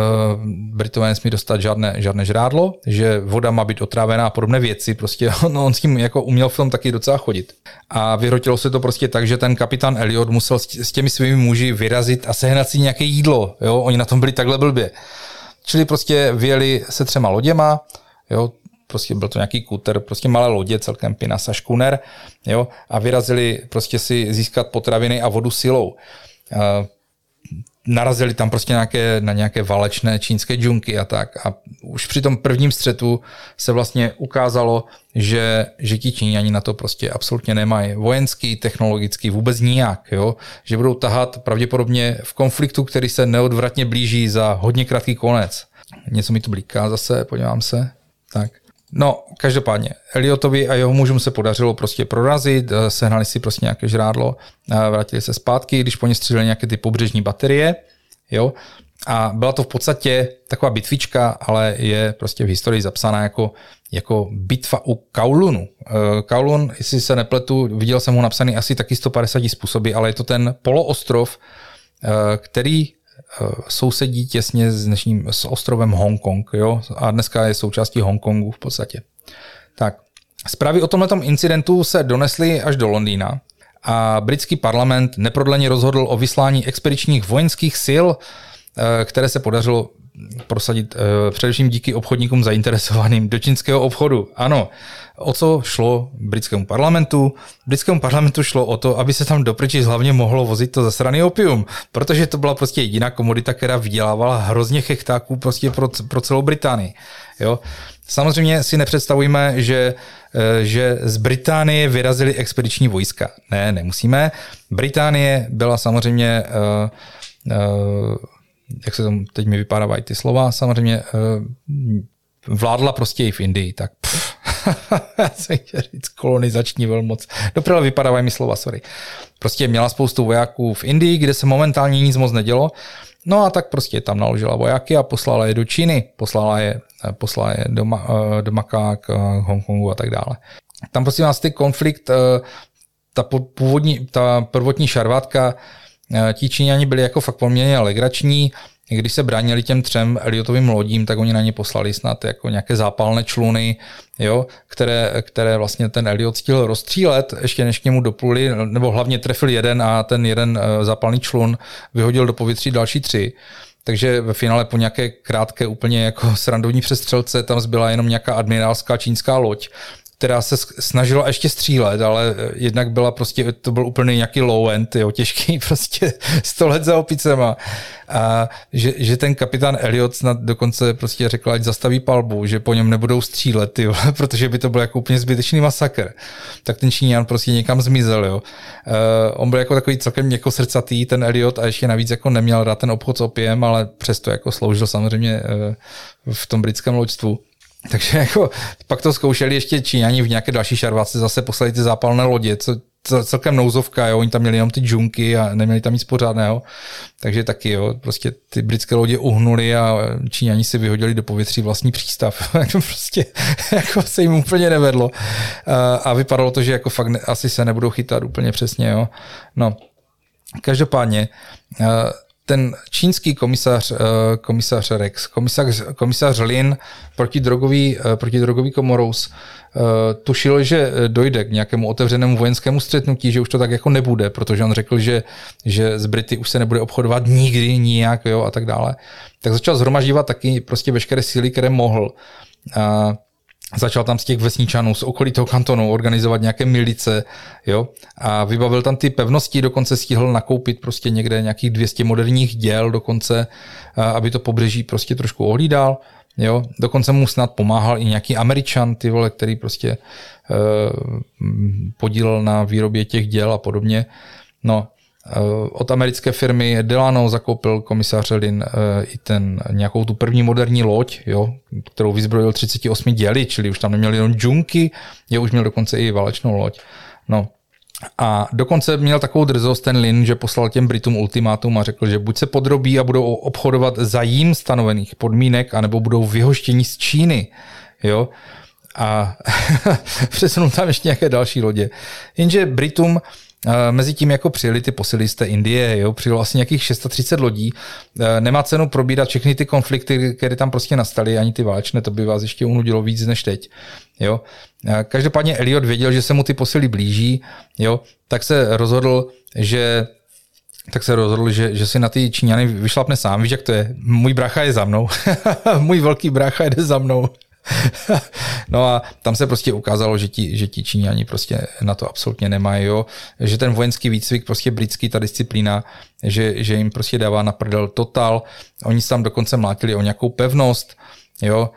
Britové nesmí dostat žádné žrádlo, že voda má být otrávená a podobné věci, prostě on s tím jako uměl v tom taky docela chodit. A vyhrotilo se to prostě tak, že ten kapitán Elliot musel s těmi svými muži vyrazit a sehnat si nějaké jídlo, jo, oni na tom byli takhle blbě. Čili prostě vyjeli se 3 loděma, jo, prostě byl to nějaký kuter, prostě malé lodě, celkem Pinasa škuner, jo, a vyrazili prostě si získat potraviny a vodu silou. Narazili tam prostě na nějaké válečné čínské džunky a tak. A už při tom prvním střetu se vlastně ukázalo, že ti Číňani na to prostě absolutně nemají vojenský, technologický, vůbec nijak, jo, že budou tahat pravděpodobně v konfliktu, který se neodvratně blíží za hodně krátký konec. Něco mi tu blíká zase, podívám se. Tak. No, každopádně, Elliotovi a jeho mužům se podařilo prostě prorazit, sehnali si prostě nějaké žrádlo, vrátili se zpátky, když po ně stříleli nějaké ty pobřežní baterie, jo, a byla to v podstatě taková bitvička, ale je prostě v historii zapsána jako bitva u Kowloonu. Kowloon, jestli se nepletu, viděl jsem ho napsaný asi taky 150 způsoby, ale je to ten poloostrov, který sousedí těsně s ostrovem Hongkong, jo? A dneska je součástí Hongkongu v podstatě. Tak, zprávy o tomhletom incidentu se donesly až do Londýna a britský parlament neprodleně rozhodl o vyslání expedičních vojenských sil, které se podařilo prosadit především díky obchodníkům zainteresovaným do čínského obchodu. Ano, o co šlo britskému parlamentu? Britskému parlamentu šlo o to, aby se tam do pryči hlavně mohlo vozit to zasraný opium, protože to byla prostě jediná komodita, která vydělávala hrozně chechtáků prostě pro celou Británii. Jo? Samozřejmě si nepředstavujeme, že z Británie vyrazily expediční vojska. Ne, nemusíme. Británie byla samozřejmě jak se tam teď mi vypadávají ty slova, samozřejmě vládla prostě i v Indii, tak já jsem chtěl říct kolonizační velmoc. Doprve vypadávají mi slova, sorry. Prostě měla spoustu vojáků v Indii, kde se momentálně nic moc nedělo, no a tak prostě tam naložila vojáky a poslala je do Číny, poslala je do Makák, Hongkongu a tak dále. Tam prostě nás ty konflikt, ta prvotní šarvátka, ti Číňani byli jako fakt poměrně legrační. Když se bránili těm 3 Elliotovým lodím, tak oni na ně poslali snad jako nějaké zápalné čluny, jo, které vlastně ten Elliot stihl rozstřílet, ještě než k němu dopluli, nebo hlavně trefil jeden a ten jeden zápalný člun vyhodil do povětří další 3. Takže ve finále po nějaké krátké úplně jako srandovní přestřelce tam zbyla jenom nějaká admirálská čínská loď která se snažila ještě střílet, ale jednak byla prostě, to byl úplně nějaký low end, jo, těžký prostě 100 let za opicema. A že ten kapitán Elliot snad dokonce prostě řekl, ať zastaví palbu, že po něm nebudou střílet, jo, protože by to byl jako úplně zbytečný masakr. Tak ten Číňan prostě někam zmizel, jo. On byl jako takový celkem měkkosrdcatý, ten Elliot, a ještě navíc jako neměl rád ten obchod s opiem, ale přesto jako sloužil samozřejmě v tom britském loďstvu. Takže jako pak to zkoušeli ještě Číňani v nějaké další šarváce, zase poslali ty zápalné lodě, co celkem nouzovka, jo, oni tam měli jenom ty džunky a neměli tam nic pořádného, takže taky, jo, prostě ty britské lodě uhnuly a Číňani si vyhodili do povětří vlastní přístav, prostě jako se jim úplně nevedlo a vypadalo to, že jako fakt asi se nebudou chytat úplně přesně, jo, no, každopádně ten čínský komisař Rex, komisař Lin, protidrogový komorous, tušil, že dojde k nějakému otevřenému vojenskému střetnutí, že už to tak jako nebude, protože on řekl, že z Brity už se nebude obchodovat nikdy, nijak, jo, a tak dále. Tak začal shromažďovat taky prostě veškeré síly, které mohl. Začal tam z těch vesničanů, z okolí toho kantonu organizovat nějaké milice, jo, a vybavil tam ty pevnosti, dokonce stihl nakoupit prostě někde nějakých 200 moderních děl dokonce, aby to pobřeží prostě trošku ohlídal, jo, dokonce mu snad pomáhal i nějaký Američan, ty vole, který prostě podílel na výrobě těch děl a podobně, no. Od americké firmy Delano zakoupil komisař Lin i nějakou tu první moderní loď, jo, kterou vyzbrojil 38 děly, čili už tam neměl jenom džunky, už měl dokonce i válečnou loď. No. A dokonce měl takovou drzost ten Lin, že poslal těm Britům ultimátum a řekl, že buď se podrobí a budou obchodovat za jím stanovených podmínek, anebo budou vyhoštěni z Číny. Jo. A přesunul tam ještě nějaké další lodě. Jenže Britům mezi tím jako přijeli ty posily z té Indie, jo, přijelo asi nějakých 630 lodí. Nemá cenu probírat všechny ty konflikty, které tam prostě nastaly, ani ty válečné, to by vás ještě unudilo víc než teď. Jo. Každopádně Elliot věděl, že se mu ty posily blíží, jo, tak se rozhodl, že si na ty Číňany vyšlapne sám. Víš, jak to je? Můj brácha je za mnou. Můj velký brácha jde za mnou. No a tam se prostě ukázalo, že ti Číňani prostě na to absolutně nemají, jo? Že ten vojenský výcvik, prostě britský, ta disciplína, že jim prostě dává na prdel total. Oni se tam dokonce mlátili o nějakou pevnost, jo?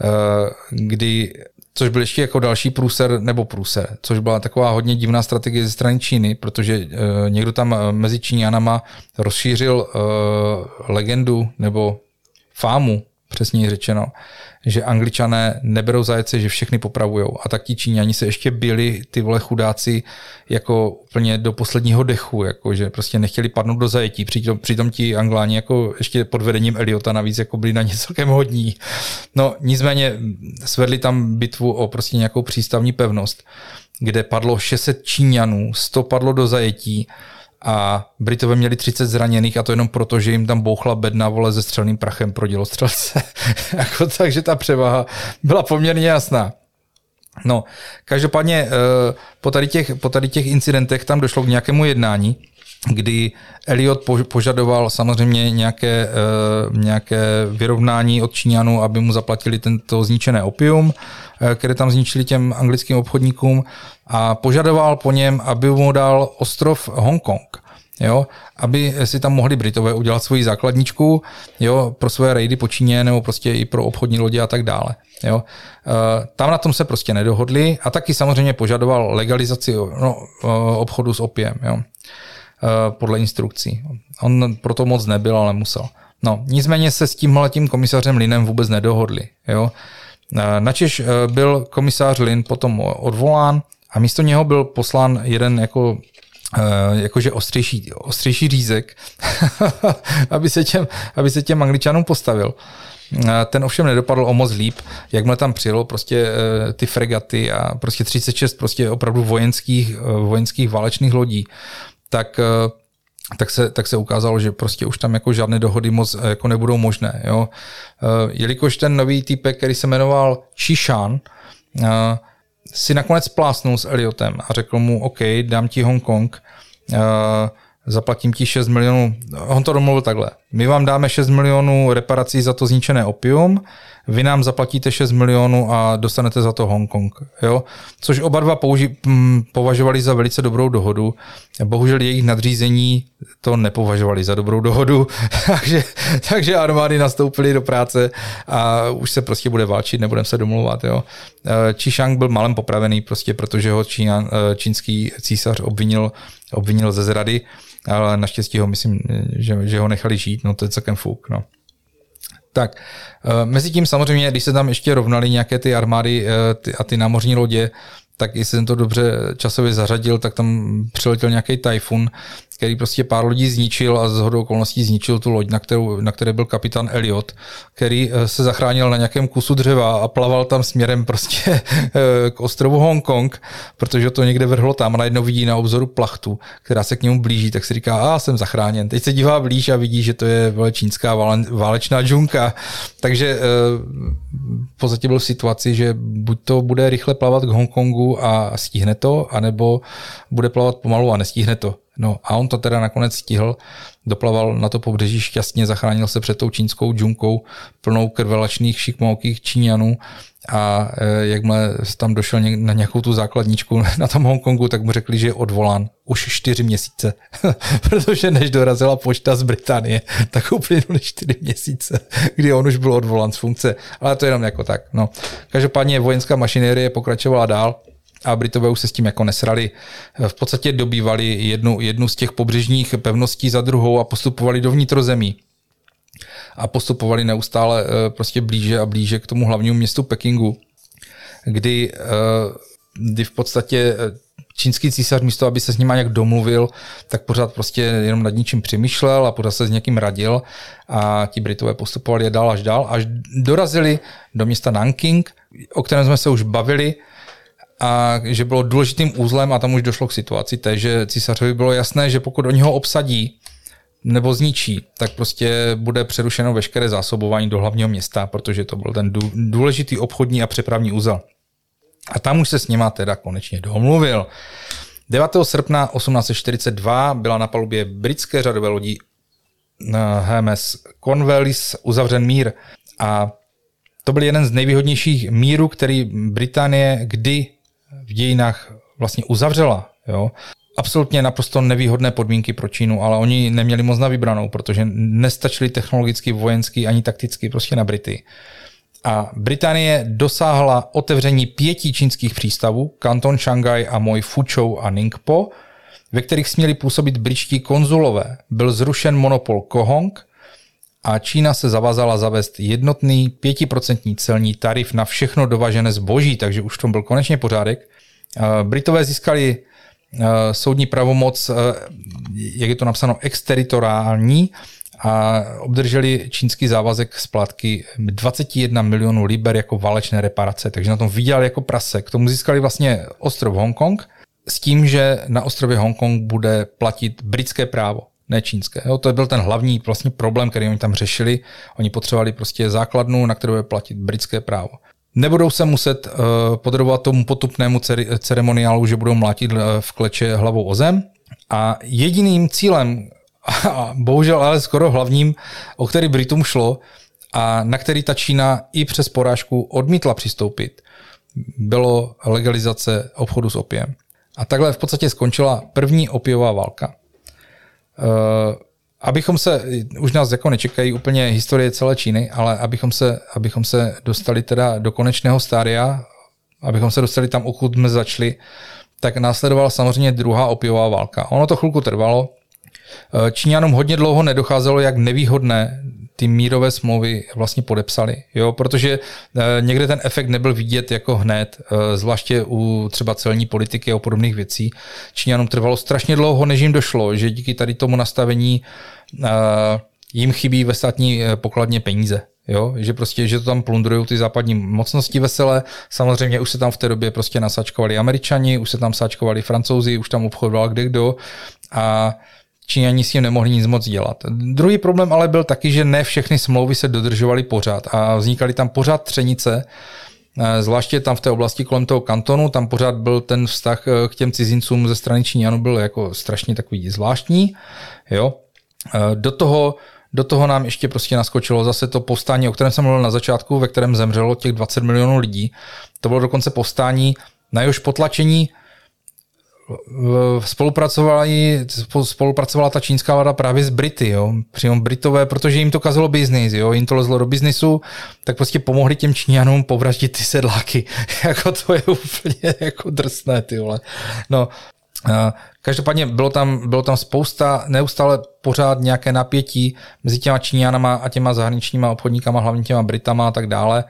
Což byl ještě jako další průser, což byla taková hodně divná strategie ze strany Číny, protože někdo tam mezi Číňanama rozšířil legendu nebo fámu, přesněji řečeno, že Angličané neberou zajece, že všechny popravujou. A tak ti Číňani se ještě byli, ty vole chudáci, jako úplně do posledního dechu, jako že prostě nechtěli padnout do zajetí. Přitom ti Angláni jako ještě pod vedením Elliota navíc jako byli na ně celkem hodní. No nicméně svedli tam bitvu o prostě nějakou přístavní pevnost, kde padlo 600 Číňanů, 100 padlo do zajetí, a Britové měli 30 zraněných a to jenom proto, že jim tam bouchla bedna, vole, se střelným prachem pro dělostřelce. Jako, takže ta převaha byla poměrně jasná. No, každopádně po tady těch incidentech tam došlo k nějakému jednání, kdy Elliot požadoval samozřejmě nějaké vyrovnání od Číňanů, aby mu zaplatili tento zničené opium, které tam zničili těm anglickým obchodníkům, a požadoval po něm, aby mu dal ostrov Hongkong, jo, aby si tam mohli Britové udělat svoji základničku, jo, pro své rejdy po Číně nebo prostě i pro obchodní lodě a tak dále. Jo. Tam na tom se prostě nedohodli a taky samozřejmě požadoval legalizaci obchodu s opiem, jo, podle instrukcí. On proto moc nebyl, ale musel. No, nicméně se s tímhletím komisařem Linem vůbec nedohodli. Jo. Načež byl komisář Lin potom odvolán a místo něho byl poslán jeden jakože ostřejší řízek, aby se těm Angličanům postavil. Ten ovšem nedopadl o moc líp, jakmile tam přijelo prostě ty fregaty a prostě 36 prostě opravdu vojenských válečných lodí, tak se ukázalo, že prostě už tam jako žádné dohody moc jako nebudou možné. Jo. Jelikož ten nový týpek, který se jmenoval Shishan, si nakonec plásnul s Elliotem a řekl mu, OK, dám ti Hongkong, zaplatím ti 6 milionů, on to domluvil takhle, my vám dáme 6 milionů reparací za to zničené opium, vy nám zaplatíte 6 milionů a dostanete za to Hongkong. Jo? Což oba dva považovali za velice dobrou dohodu. Bohužel jejich nadřízení to nepovažovali za dobrou dohodu, takže armády nastoupily do práce a už se prostě bude válčit, nebudeme se domlouvat. Jo? Qi Shang byl malem popravený, prostě, protože ho čínský císař obvinil ze zrady, ale naštěstí ho myslím, že ho nechali žít, no to je celkem fuk. No. Tak, mezi tím samozřejmě, když se tam ještě rovnaly nějaké ty armády a ty námořní lodě, tak jestli jsem to dobře časově zařadil, tak tam přiletěl nějaký tajfun, který prostě pár lodí zničil a shodou okolností zničil tu loď, na které byl kapitán Elliot, který se zachránil na nějakém kusu dřeva a plaval tam směrem prostě k ostrovu Hongkong, protože to někde vrhlo tam a najednou vidí na obzoru plachtu, která se k němu blíží, tak si říká, jsem zachráněn. Teď se dívá blíž a vidí, že to je čínská válečná džunka. Takže v podstatě byl v situaci, že buď to bude rychle plavat k Hongkongu a stihne to, anebo bude plavat pomalu a nestihne to. No a on to teda nakonec stihl, doplaval na to pobřeží šťastně, zachránil se před tou čínskou džunkou plnou krvelačných šikmoukých Číňanů a jakmile tam došel na nějakou tu základničku na tom Hongkongu, tak mu řekli, že je odvolán už 4 měsíce, protože než dorazila pošta z Británie, tak uplynuly 4 měsíce, kdy on už byl odvolán z funkce, ale to jenom jako tak. No. Každopádně vojenská mašinérie pokračovala dál, a Britové už se s tím jako nesrali. V podstatě dobývali jednu z těch pobřežních pevností za druhou a postupovali do vnitrozemí. A postupovali neustále prostě blíže a blíže k tomu hlavnímu městu Pekingu, kdy v podstatě čínský císař místo, aby se s nima nějak domluvil, tak pořád prostě jenom nad ničím přemýšlel a pořád se s někým radil a ti Britové postupovali dál, až dorazili do města Nanking, o kterém jsme se už bavili, a že bylo důležitým uzlem a tam už došlo k situaci, takže císařovi bylo jasné, že pokud oni ho obsadí nebo zničí, tak prostě bude přerušeno veškeré zásobování do hlavního města, protože to byl ten důležitý obchodní a přepravní uzel. A tam už se s nima teda konečně domluvil. 9. srpna 1842 byla na palubě britské řadové lodi HMS Cornwallis uzavřen mír a to byl jeden z nejvýhodnějších mírů, který Británie kdy v dějinách vlastně uzavřela. Jo? Absolutně naprosto nevýhodné podmínky pro Čínu, ale oni neměli moc na vybranou, protože nestačili technologicky, vojensky ani takticky prostě na Brity. A Británie dosáhla otevření 5 čínských přístavů, Kanton, Šanghaj, Amoy, Fučou a Ningpo, ve kterých směli působit britští konzulové. Byl zrušen monopol Kohong a Čína se zavázala zavést jednotný 5% celní tarif na všechno dovažené zboží, takže už v tom byl konečně pořádek. Britové získali soudní pravomoc, jak je to napsáno, exteritoriální a obdrželi čínský závazek splátky 21 milionů liber jako válečné reparace, takže na tom vydělali jako prase. K tomu získali vlastně ostrov Hongkong s tím, že na ostrově Hongkong bude platit britské právo, ne čínské. Jo, to byl ten hlavní vlastně problém, který oni tam řešili. Oni potřebovali prostě základnu, na kterou bude platit britské právo. Nebudou se muset podrobovat tomu potupnému ceremoniálu, že budou mlátit v kleče hlavou o zem. A jediným cílem, a bohužel ale skoro hlavním, o který Britům šlo a na který ta Čína i přes porážku odmítla přistoupit, bylo legalizace obchodu s opiem. A takhle v podstatě skončila první opiová válka. Už nás jako nečekají úplně historie celé Číny, ale abychom se dostali teda do konečného stádia, abychom se dostali tam, odkud jsme začali, tak následovala samozřejmě druhá opiová válka. Ono to chvilku trvalo. Číňanům hodně dlouho nedocházelo, jak nevýhodné ty mírové smlouvy vlastně podepsali, jo? Protože někde ten efekt nebyl vidět jako hned, zvláště u třeba celní politiky a podobných věcí. Číňanům trvalo strašně dlouho, než jim došlo, že díky tady tomu nastavení jim chybí ve státní pokladně peníze. Jo? Že to tam plundrují ty západní mocnosti veselé. Samozřejmě už se tam v té době prostě nasáčkovali Američani, už se tam sáčkovali Francouzi, už tam obchodoval kdekdo a Číňani s tím nemohli nic moc dělat. Druhý problém ale byl taky, že ne všechny smlouvy se dodržovaly pořád a vznikaly tam pořád třenice, zvláště tam v té oblasti kolem toho kantonu, tam pořád byl ten vztah k těm cizincům ze strany Číňanů byl jako strašně takový zvláštní. Jo. Do toho Do toho nám ještě prostě naskočilo zase to povstání, o kterém jsem mluvil na začátku, ve kterém zemřelo těch 20 milionů lidí. To bylo dokonce povstání, na jehož potlačení spolupracovala ta čínská vláda právě s Brity, jo. Přímo Britové, protože jim to kazilo biznis, jo. Jim to lezlo do biznisu, tak prostě pomohli těm Číňanům povraždit ty sedláky. Jako to je úplně jako drsné, ty vole. No, každopádně bylo tam spousta, neustále pořád nějaké napětí mezi těma Číňanama a těma zahraničníma obchodníkama, hlavně těma Britama a tak dále.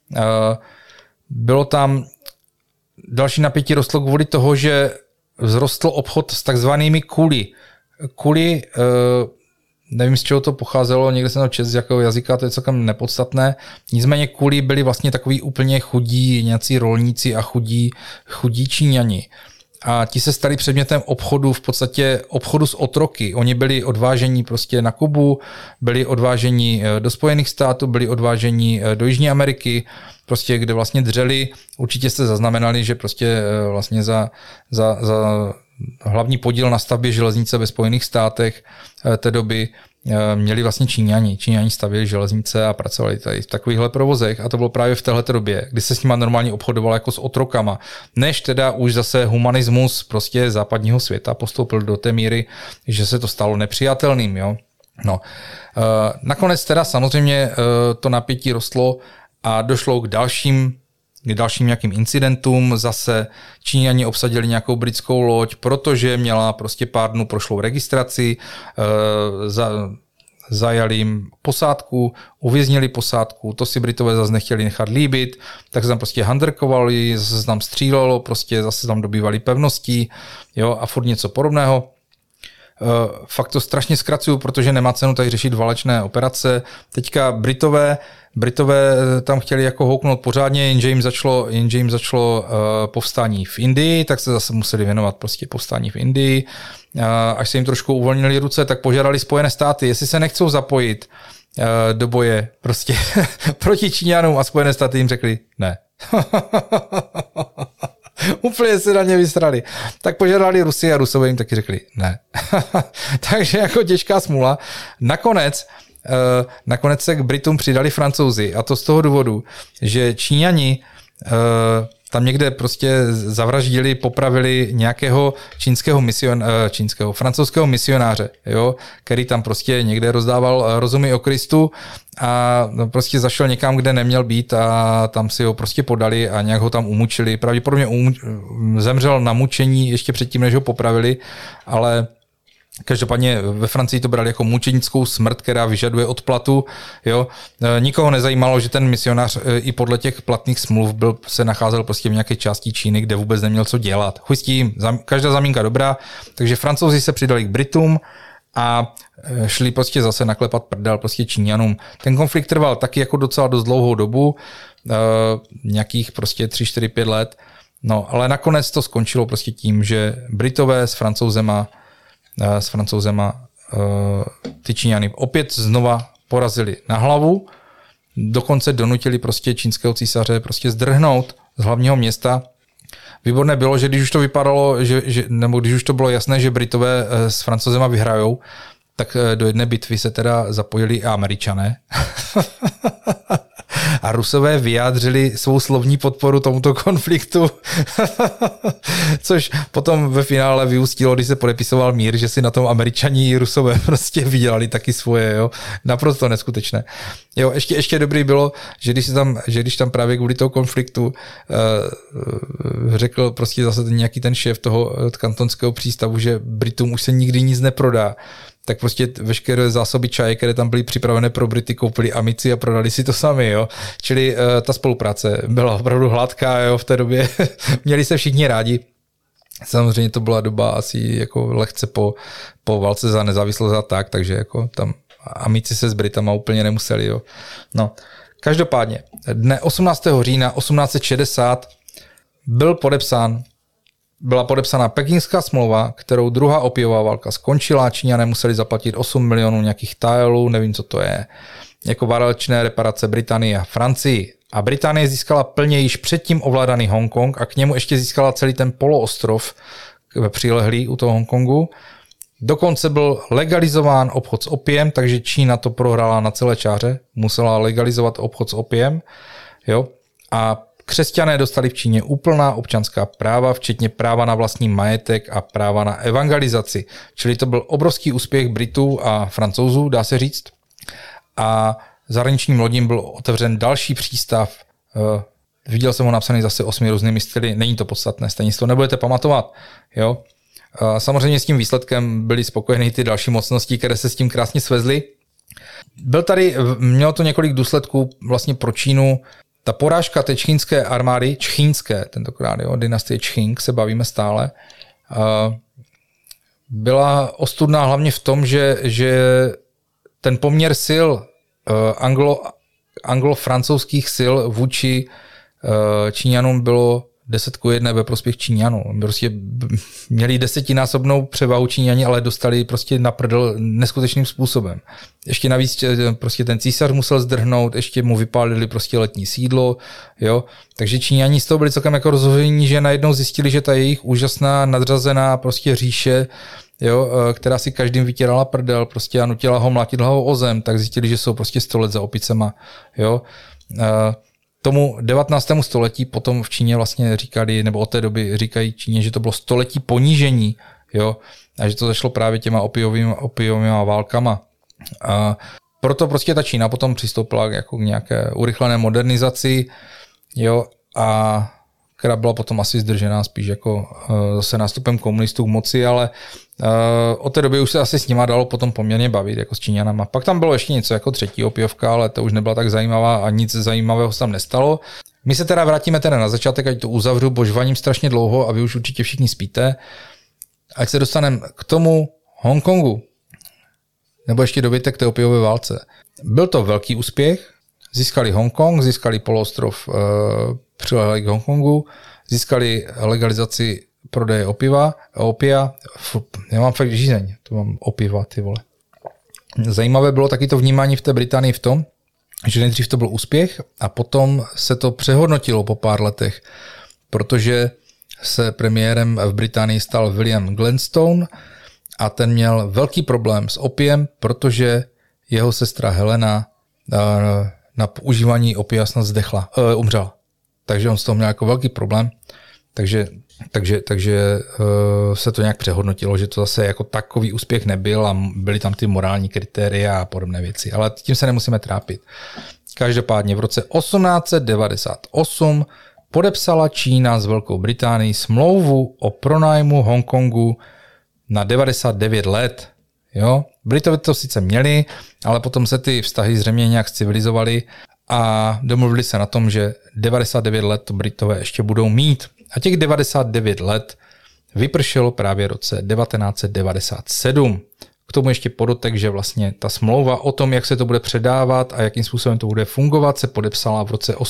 Bylo tam další napětí rostlo kvůli toho, že vzrostl obchod s takzvanými kuli. Kuli, nevím, z čeho to pocházelo, někde jsem to četl z jakého jazyka, to je celkem nepodstatné. Nicméně kuli byli vlastně takový úplně chudí, nějací rolníci a chudí Číňani. A ti se stali předmětem obchodu, v podstatě obchodu s otroky. Oni byli odváženi prostě na Kubu, byli odváženi do Spojených států, byli odváženi do Jižní Ameriky, prostě kde vlastně dřeli. Určitě jste zaznamenali, že prostě vlastně za hlavní podíl na stavbě železnice ve Spojených státech té doby měli vlastně Číňani. Číňani stavěli železnice a pracovali tady v takovýchhle provozech a to bylo právě v téhleté době, kdy se s nima normálně obchodovalo jako s otrokama. Než teda už zase humanismus prostě západního světa postoupil do té míry, že se to stalo nepřijatelným. Jo? No. Nakonec teda samozřejmě to napětí rostlo a došlo k dalším nějakým incidentům. Zase Číňani obsadili nějakou britskou loď, protože měla prostě pár dnů prošlou registraci, zajali jim posádku, uvěznili posádku, to si Britové zase nechtěli nechat líbit, tak se tam prostě handrkovali, zase tam střílelo, prostě zase tam dobývali pevností, jo, a furt něco podobného. Fakt to strašně zkracuju, protože nemá cenu tady řešit válečné operace. Teďka Britové tam chtěli jako houknout pořádně, jenže jim začalo povstání v Indii, tak se zase museli věnovat prostě povstání v Indii. Až se jim trošku uvolnili ruce, tak požádali Spojené státy, jestli se nechcou zapojit do boje prostě proti Číňanům a Spojené státy jim řekli ne. Úplně se na ně vysrali. Tak požádali Rusy a Rusové jim taky řekli ne. Takže jako těžká smůla. Nakonec se k Britům přidali Francouzi a to z toho důvodu, že Číňani tam někde prostě zavraždili, popravili nějakého francouzského misionáře, jo, který tam prostě někde rozdával rozumy o Kristu a prostě zašel někam, kde neměl být a tam si ho prostě podali a nějak ho tam umučili. Pravděpodobně zemřel na mučení ještě předtím, než ho popravili, ale každopádně ve Francii to brali jako mučenickou smrt, která vyžaduje odplatu. Jo. Nikoho nezajímalo, že ten misionář i podle těch platných smluv se nacházel prostě v nějaké části Číny, kde vůbec neměl co dělat. Chuj s tím, každá zamínka dobrá, takže Francouzi se přidali k Britům a šli prostě zase naklepat prdel prostě Číňanům. Ten konflikt trval taky jako docela dost dlouhou dobu, nějakých prostě 3, 4, 5 let. No, ale nakonec to skončilo prostě tím, že Britové s Francouzema ty Číňany opět znova porazili na hlavu, dokonce donutili prostě čínského císaře prostě zdrhnout z hlavního města. Výborné bylo, že když už to vypadalo, nebo když už to bylo jasné, že Britové s Francouzema vyhrajou, tak do jedné bitvy se teda zapojili i Američané. A Rusové vyjádřili svou slovní podporu tomuto konfliktu, což potom ve finále vyústilo, když se podepisoval mír, že si na tom Američani i Rusové prostě vydělali taky svoje, jo. Naprosto neskutečné. Jo, ještě dobrý bylo, že když tam právě kvůli toho konfliktu řekl prostě zase nějaký ten šéf toho kantonského přístavu, že Britům už se nikdy nic neprodá, tak prostě veškeré zásoby čaje, které tam byly připravené pro Brity, koupili amici a prodali si to sami, jo. Čili ta spolupráce byla opravdu hladká, jo, v té době. Měli se všichni rádi. Samozřejmě to byla doba asi jako lehce po válce za nezávislost a tak, takže jako tam amici se s Britama úplně nemuseli, jo. No, každopádně, dne 18. října 1860 byla podepsána Pekingská smlouva, kterou druhá opiová válka skončila. Číňané museli zaplatit 8 milionů nějakých taelů, nevím, co to je, jako válečné reparace Británii a Francii. A Británie získala plně již předtím ovládaný Hongkong a k němu ještě získala celý ten poloostrov přilehlý u toho Hongkongu. Dokonce byl legalizován obchod s opiem, takže Čína to prohrála na celé čáře, musela legalizovat obchod s opiem, jo, a křesťané dostali v Číně úplná občanská práva, včetně práva na vlastní majetek a práva na evangelizaci. Čili to byl obrovský úspěch Britů a Francouzů, dá se říct. A zahraničním lodím byl otevřen další přístav. Viděl jsem ho napsaný zase 8 různými styly, není to podstatné, stejně si to nebudete pamatovat. Jo? Samozřejmě s tím výsledkem byly spokojeny ty další mocnosti, které se s tím krásně svezly. Mělo to několik důsledků vlastně pro Čínu. Ta porážka té čínské armády, čchínské tentokrát, jo, dynastie Čching, se bavíme stále, byla ostudná hlavně v tom, že ten poměr sil anglo-francouzských sil vůči Číňanům bylo 10:1 ve prospěch Číňanů. Prostě měli 10násobnou převahu Číňani, ale dostali prostě na prdel neskutečným způsobem. Ještě navíc prostě ten císař musel zdrhnout, ještě mu vypálili prostě letní sídlo, jo. Takže Číňani z toho byli celkem jako rozhoření, že najednou zjistili, že ta jejich úžasná nadřazená prostě říše, jo, která si každým vytírala prdel prostě a nutila ho mlátit hlavou o zem, tak zjistili, že jsou prostě 100 let za opicema, jo. Tomu 19. století potom v Číně vlastně říkali, nebo od té doby říkají Číně, že to bylo století ponížení, jo, a že to zašlo právě těma opiovými válkama. A proto prostě ta Čína potom přistoupila jako k nějaké urychlené modernizaci, jo, a která byla potom asi zdržená spíš jako zase nástupem komunistů k moci, ale od té doby už se asi s nima dalo potom poměrně bavit jako s Číňanama. Pak tam bylo ještě něco jako třetí opiovka, ale to už nebyla tak zajímavá a nic zajímavého se tam nestalo. My se teda vrátíme na začátek, ať to uzavřu, bo žvaním strašně dlouho a vy už určitě všichni spíte. Ať se dostaneme k tomu Hongkongu, nebo ještě dobytek té opiové válce. Byl to velký úspěch, získali Hongkong, získali poloostrov přilehlý k Hongkongu, získali legalizaci prodeje opia. Já mám fakt žízeň, to mám opiva, ty vole. Zajímavé bylo taky to vnímání v té Británii v tom, že nejdřív to byl úspěch a potom se to přehodnotilo po pár letech, protože se premiérem v Británii stal William Gladstone a ten měl velký problém s opiem, protože jeho sestra Helena na používání opia snad umřela. Takže on z toho měl jako velký problém, takže se to nějak přehodnotilo, že to zase jako takový úspěch nebyl a byly tam ty morální kritéria a podobné věci. Ale tím se nemusíme trápit. Každopádně v roce 1898 podepsala Čína s Velkou Británií smlouvu o pronájmu Hongkongu na 99 let. Jo? Britové to sice měli, ale potom se ty vztahy zřejmě nějak civilizovaly a domluvili se na tom, že 99 let to Britové ještě budou mít. A těch 99 let vypršelo právě v roce 1997. K tomu ještě podotek, že vlastně ta smlouva o tom, jak se to bude předávat a jakým způsobem to bude fungovat, se podepsala v roce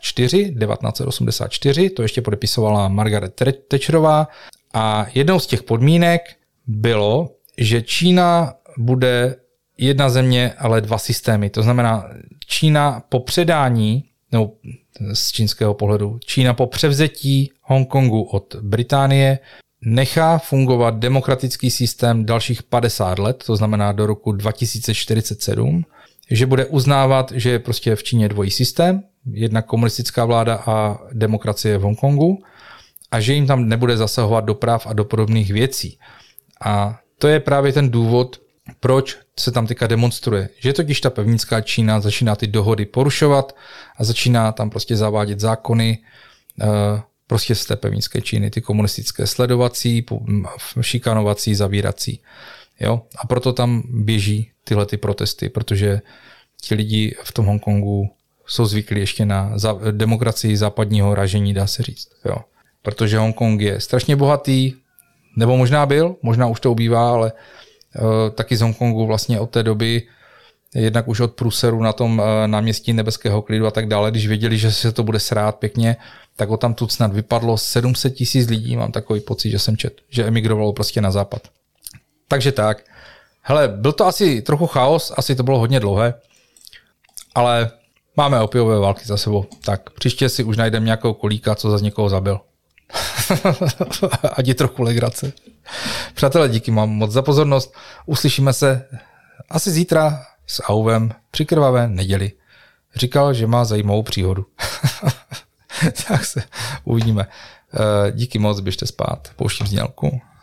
1984, to ještě podepisovala Margaret Thatcherová. A jednou z těch podmínek bylo, že Čína bude jedna země, ale dva systémy. To znamená, Čína po předání, nebo z čínského pohledu, Čína po převzetí Hongkongu od Británie nechá fungovat demokratický systém dalších 50 let, to znamená do roku 2047, že bude uznávat, že je prostě v Číně dvojí systém, jedna komunistická vláda a demokracie v Hongkongu, a že jim tam nebude zasahovat do práv a do podobných věcí. A to je právě ten důvod, proč se tam teďka demonstruje. Že totiž ta pevnická Čína začíná ty dohody porušovat a začíná tam prostě zavádět zákony prostě z té pevnické Číny, ty komunistické sledovací, šikanovací, zavírací. Jo? A proto tam běží tyhle ty protesty, protože ti lidi v tom Hongkongu jsou zvyklí ještě na demokracii západního ražení, dá se říct. Jo? Protože Hongkong je strašně bohatý, nebo možná byl, možná už to ubývá, ale taky z Hongkongu vlastně od té doby, jednak už od průseru na tom náměstí Nebeského klidu a tak dále, když věděli, že se to bude srát pěkně, tak o tam tu snad vypadlo 700 000 lidí, mám takový pocit, že jsem četl, že emigrovalo prostě na západ. Takže tak. Hele, byl to asi trochu chaos, asi to bylo hodně dlouhé, ale máme opiové války za sebou. Tak příště si už najdeme nějakého kolíka, co za někoho zabil. Ať je trochu legrace. Přátelé, díky vám moc za pozornost. Uslyšíme se asi zítra s Auvem při krvavé neděli. Říkal, že má zajímavou příhodu. Tak se uvidíme. Díky moc, běžte spát. Pouštím znělku.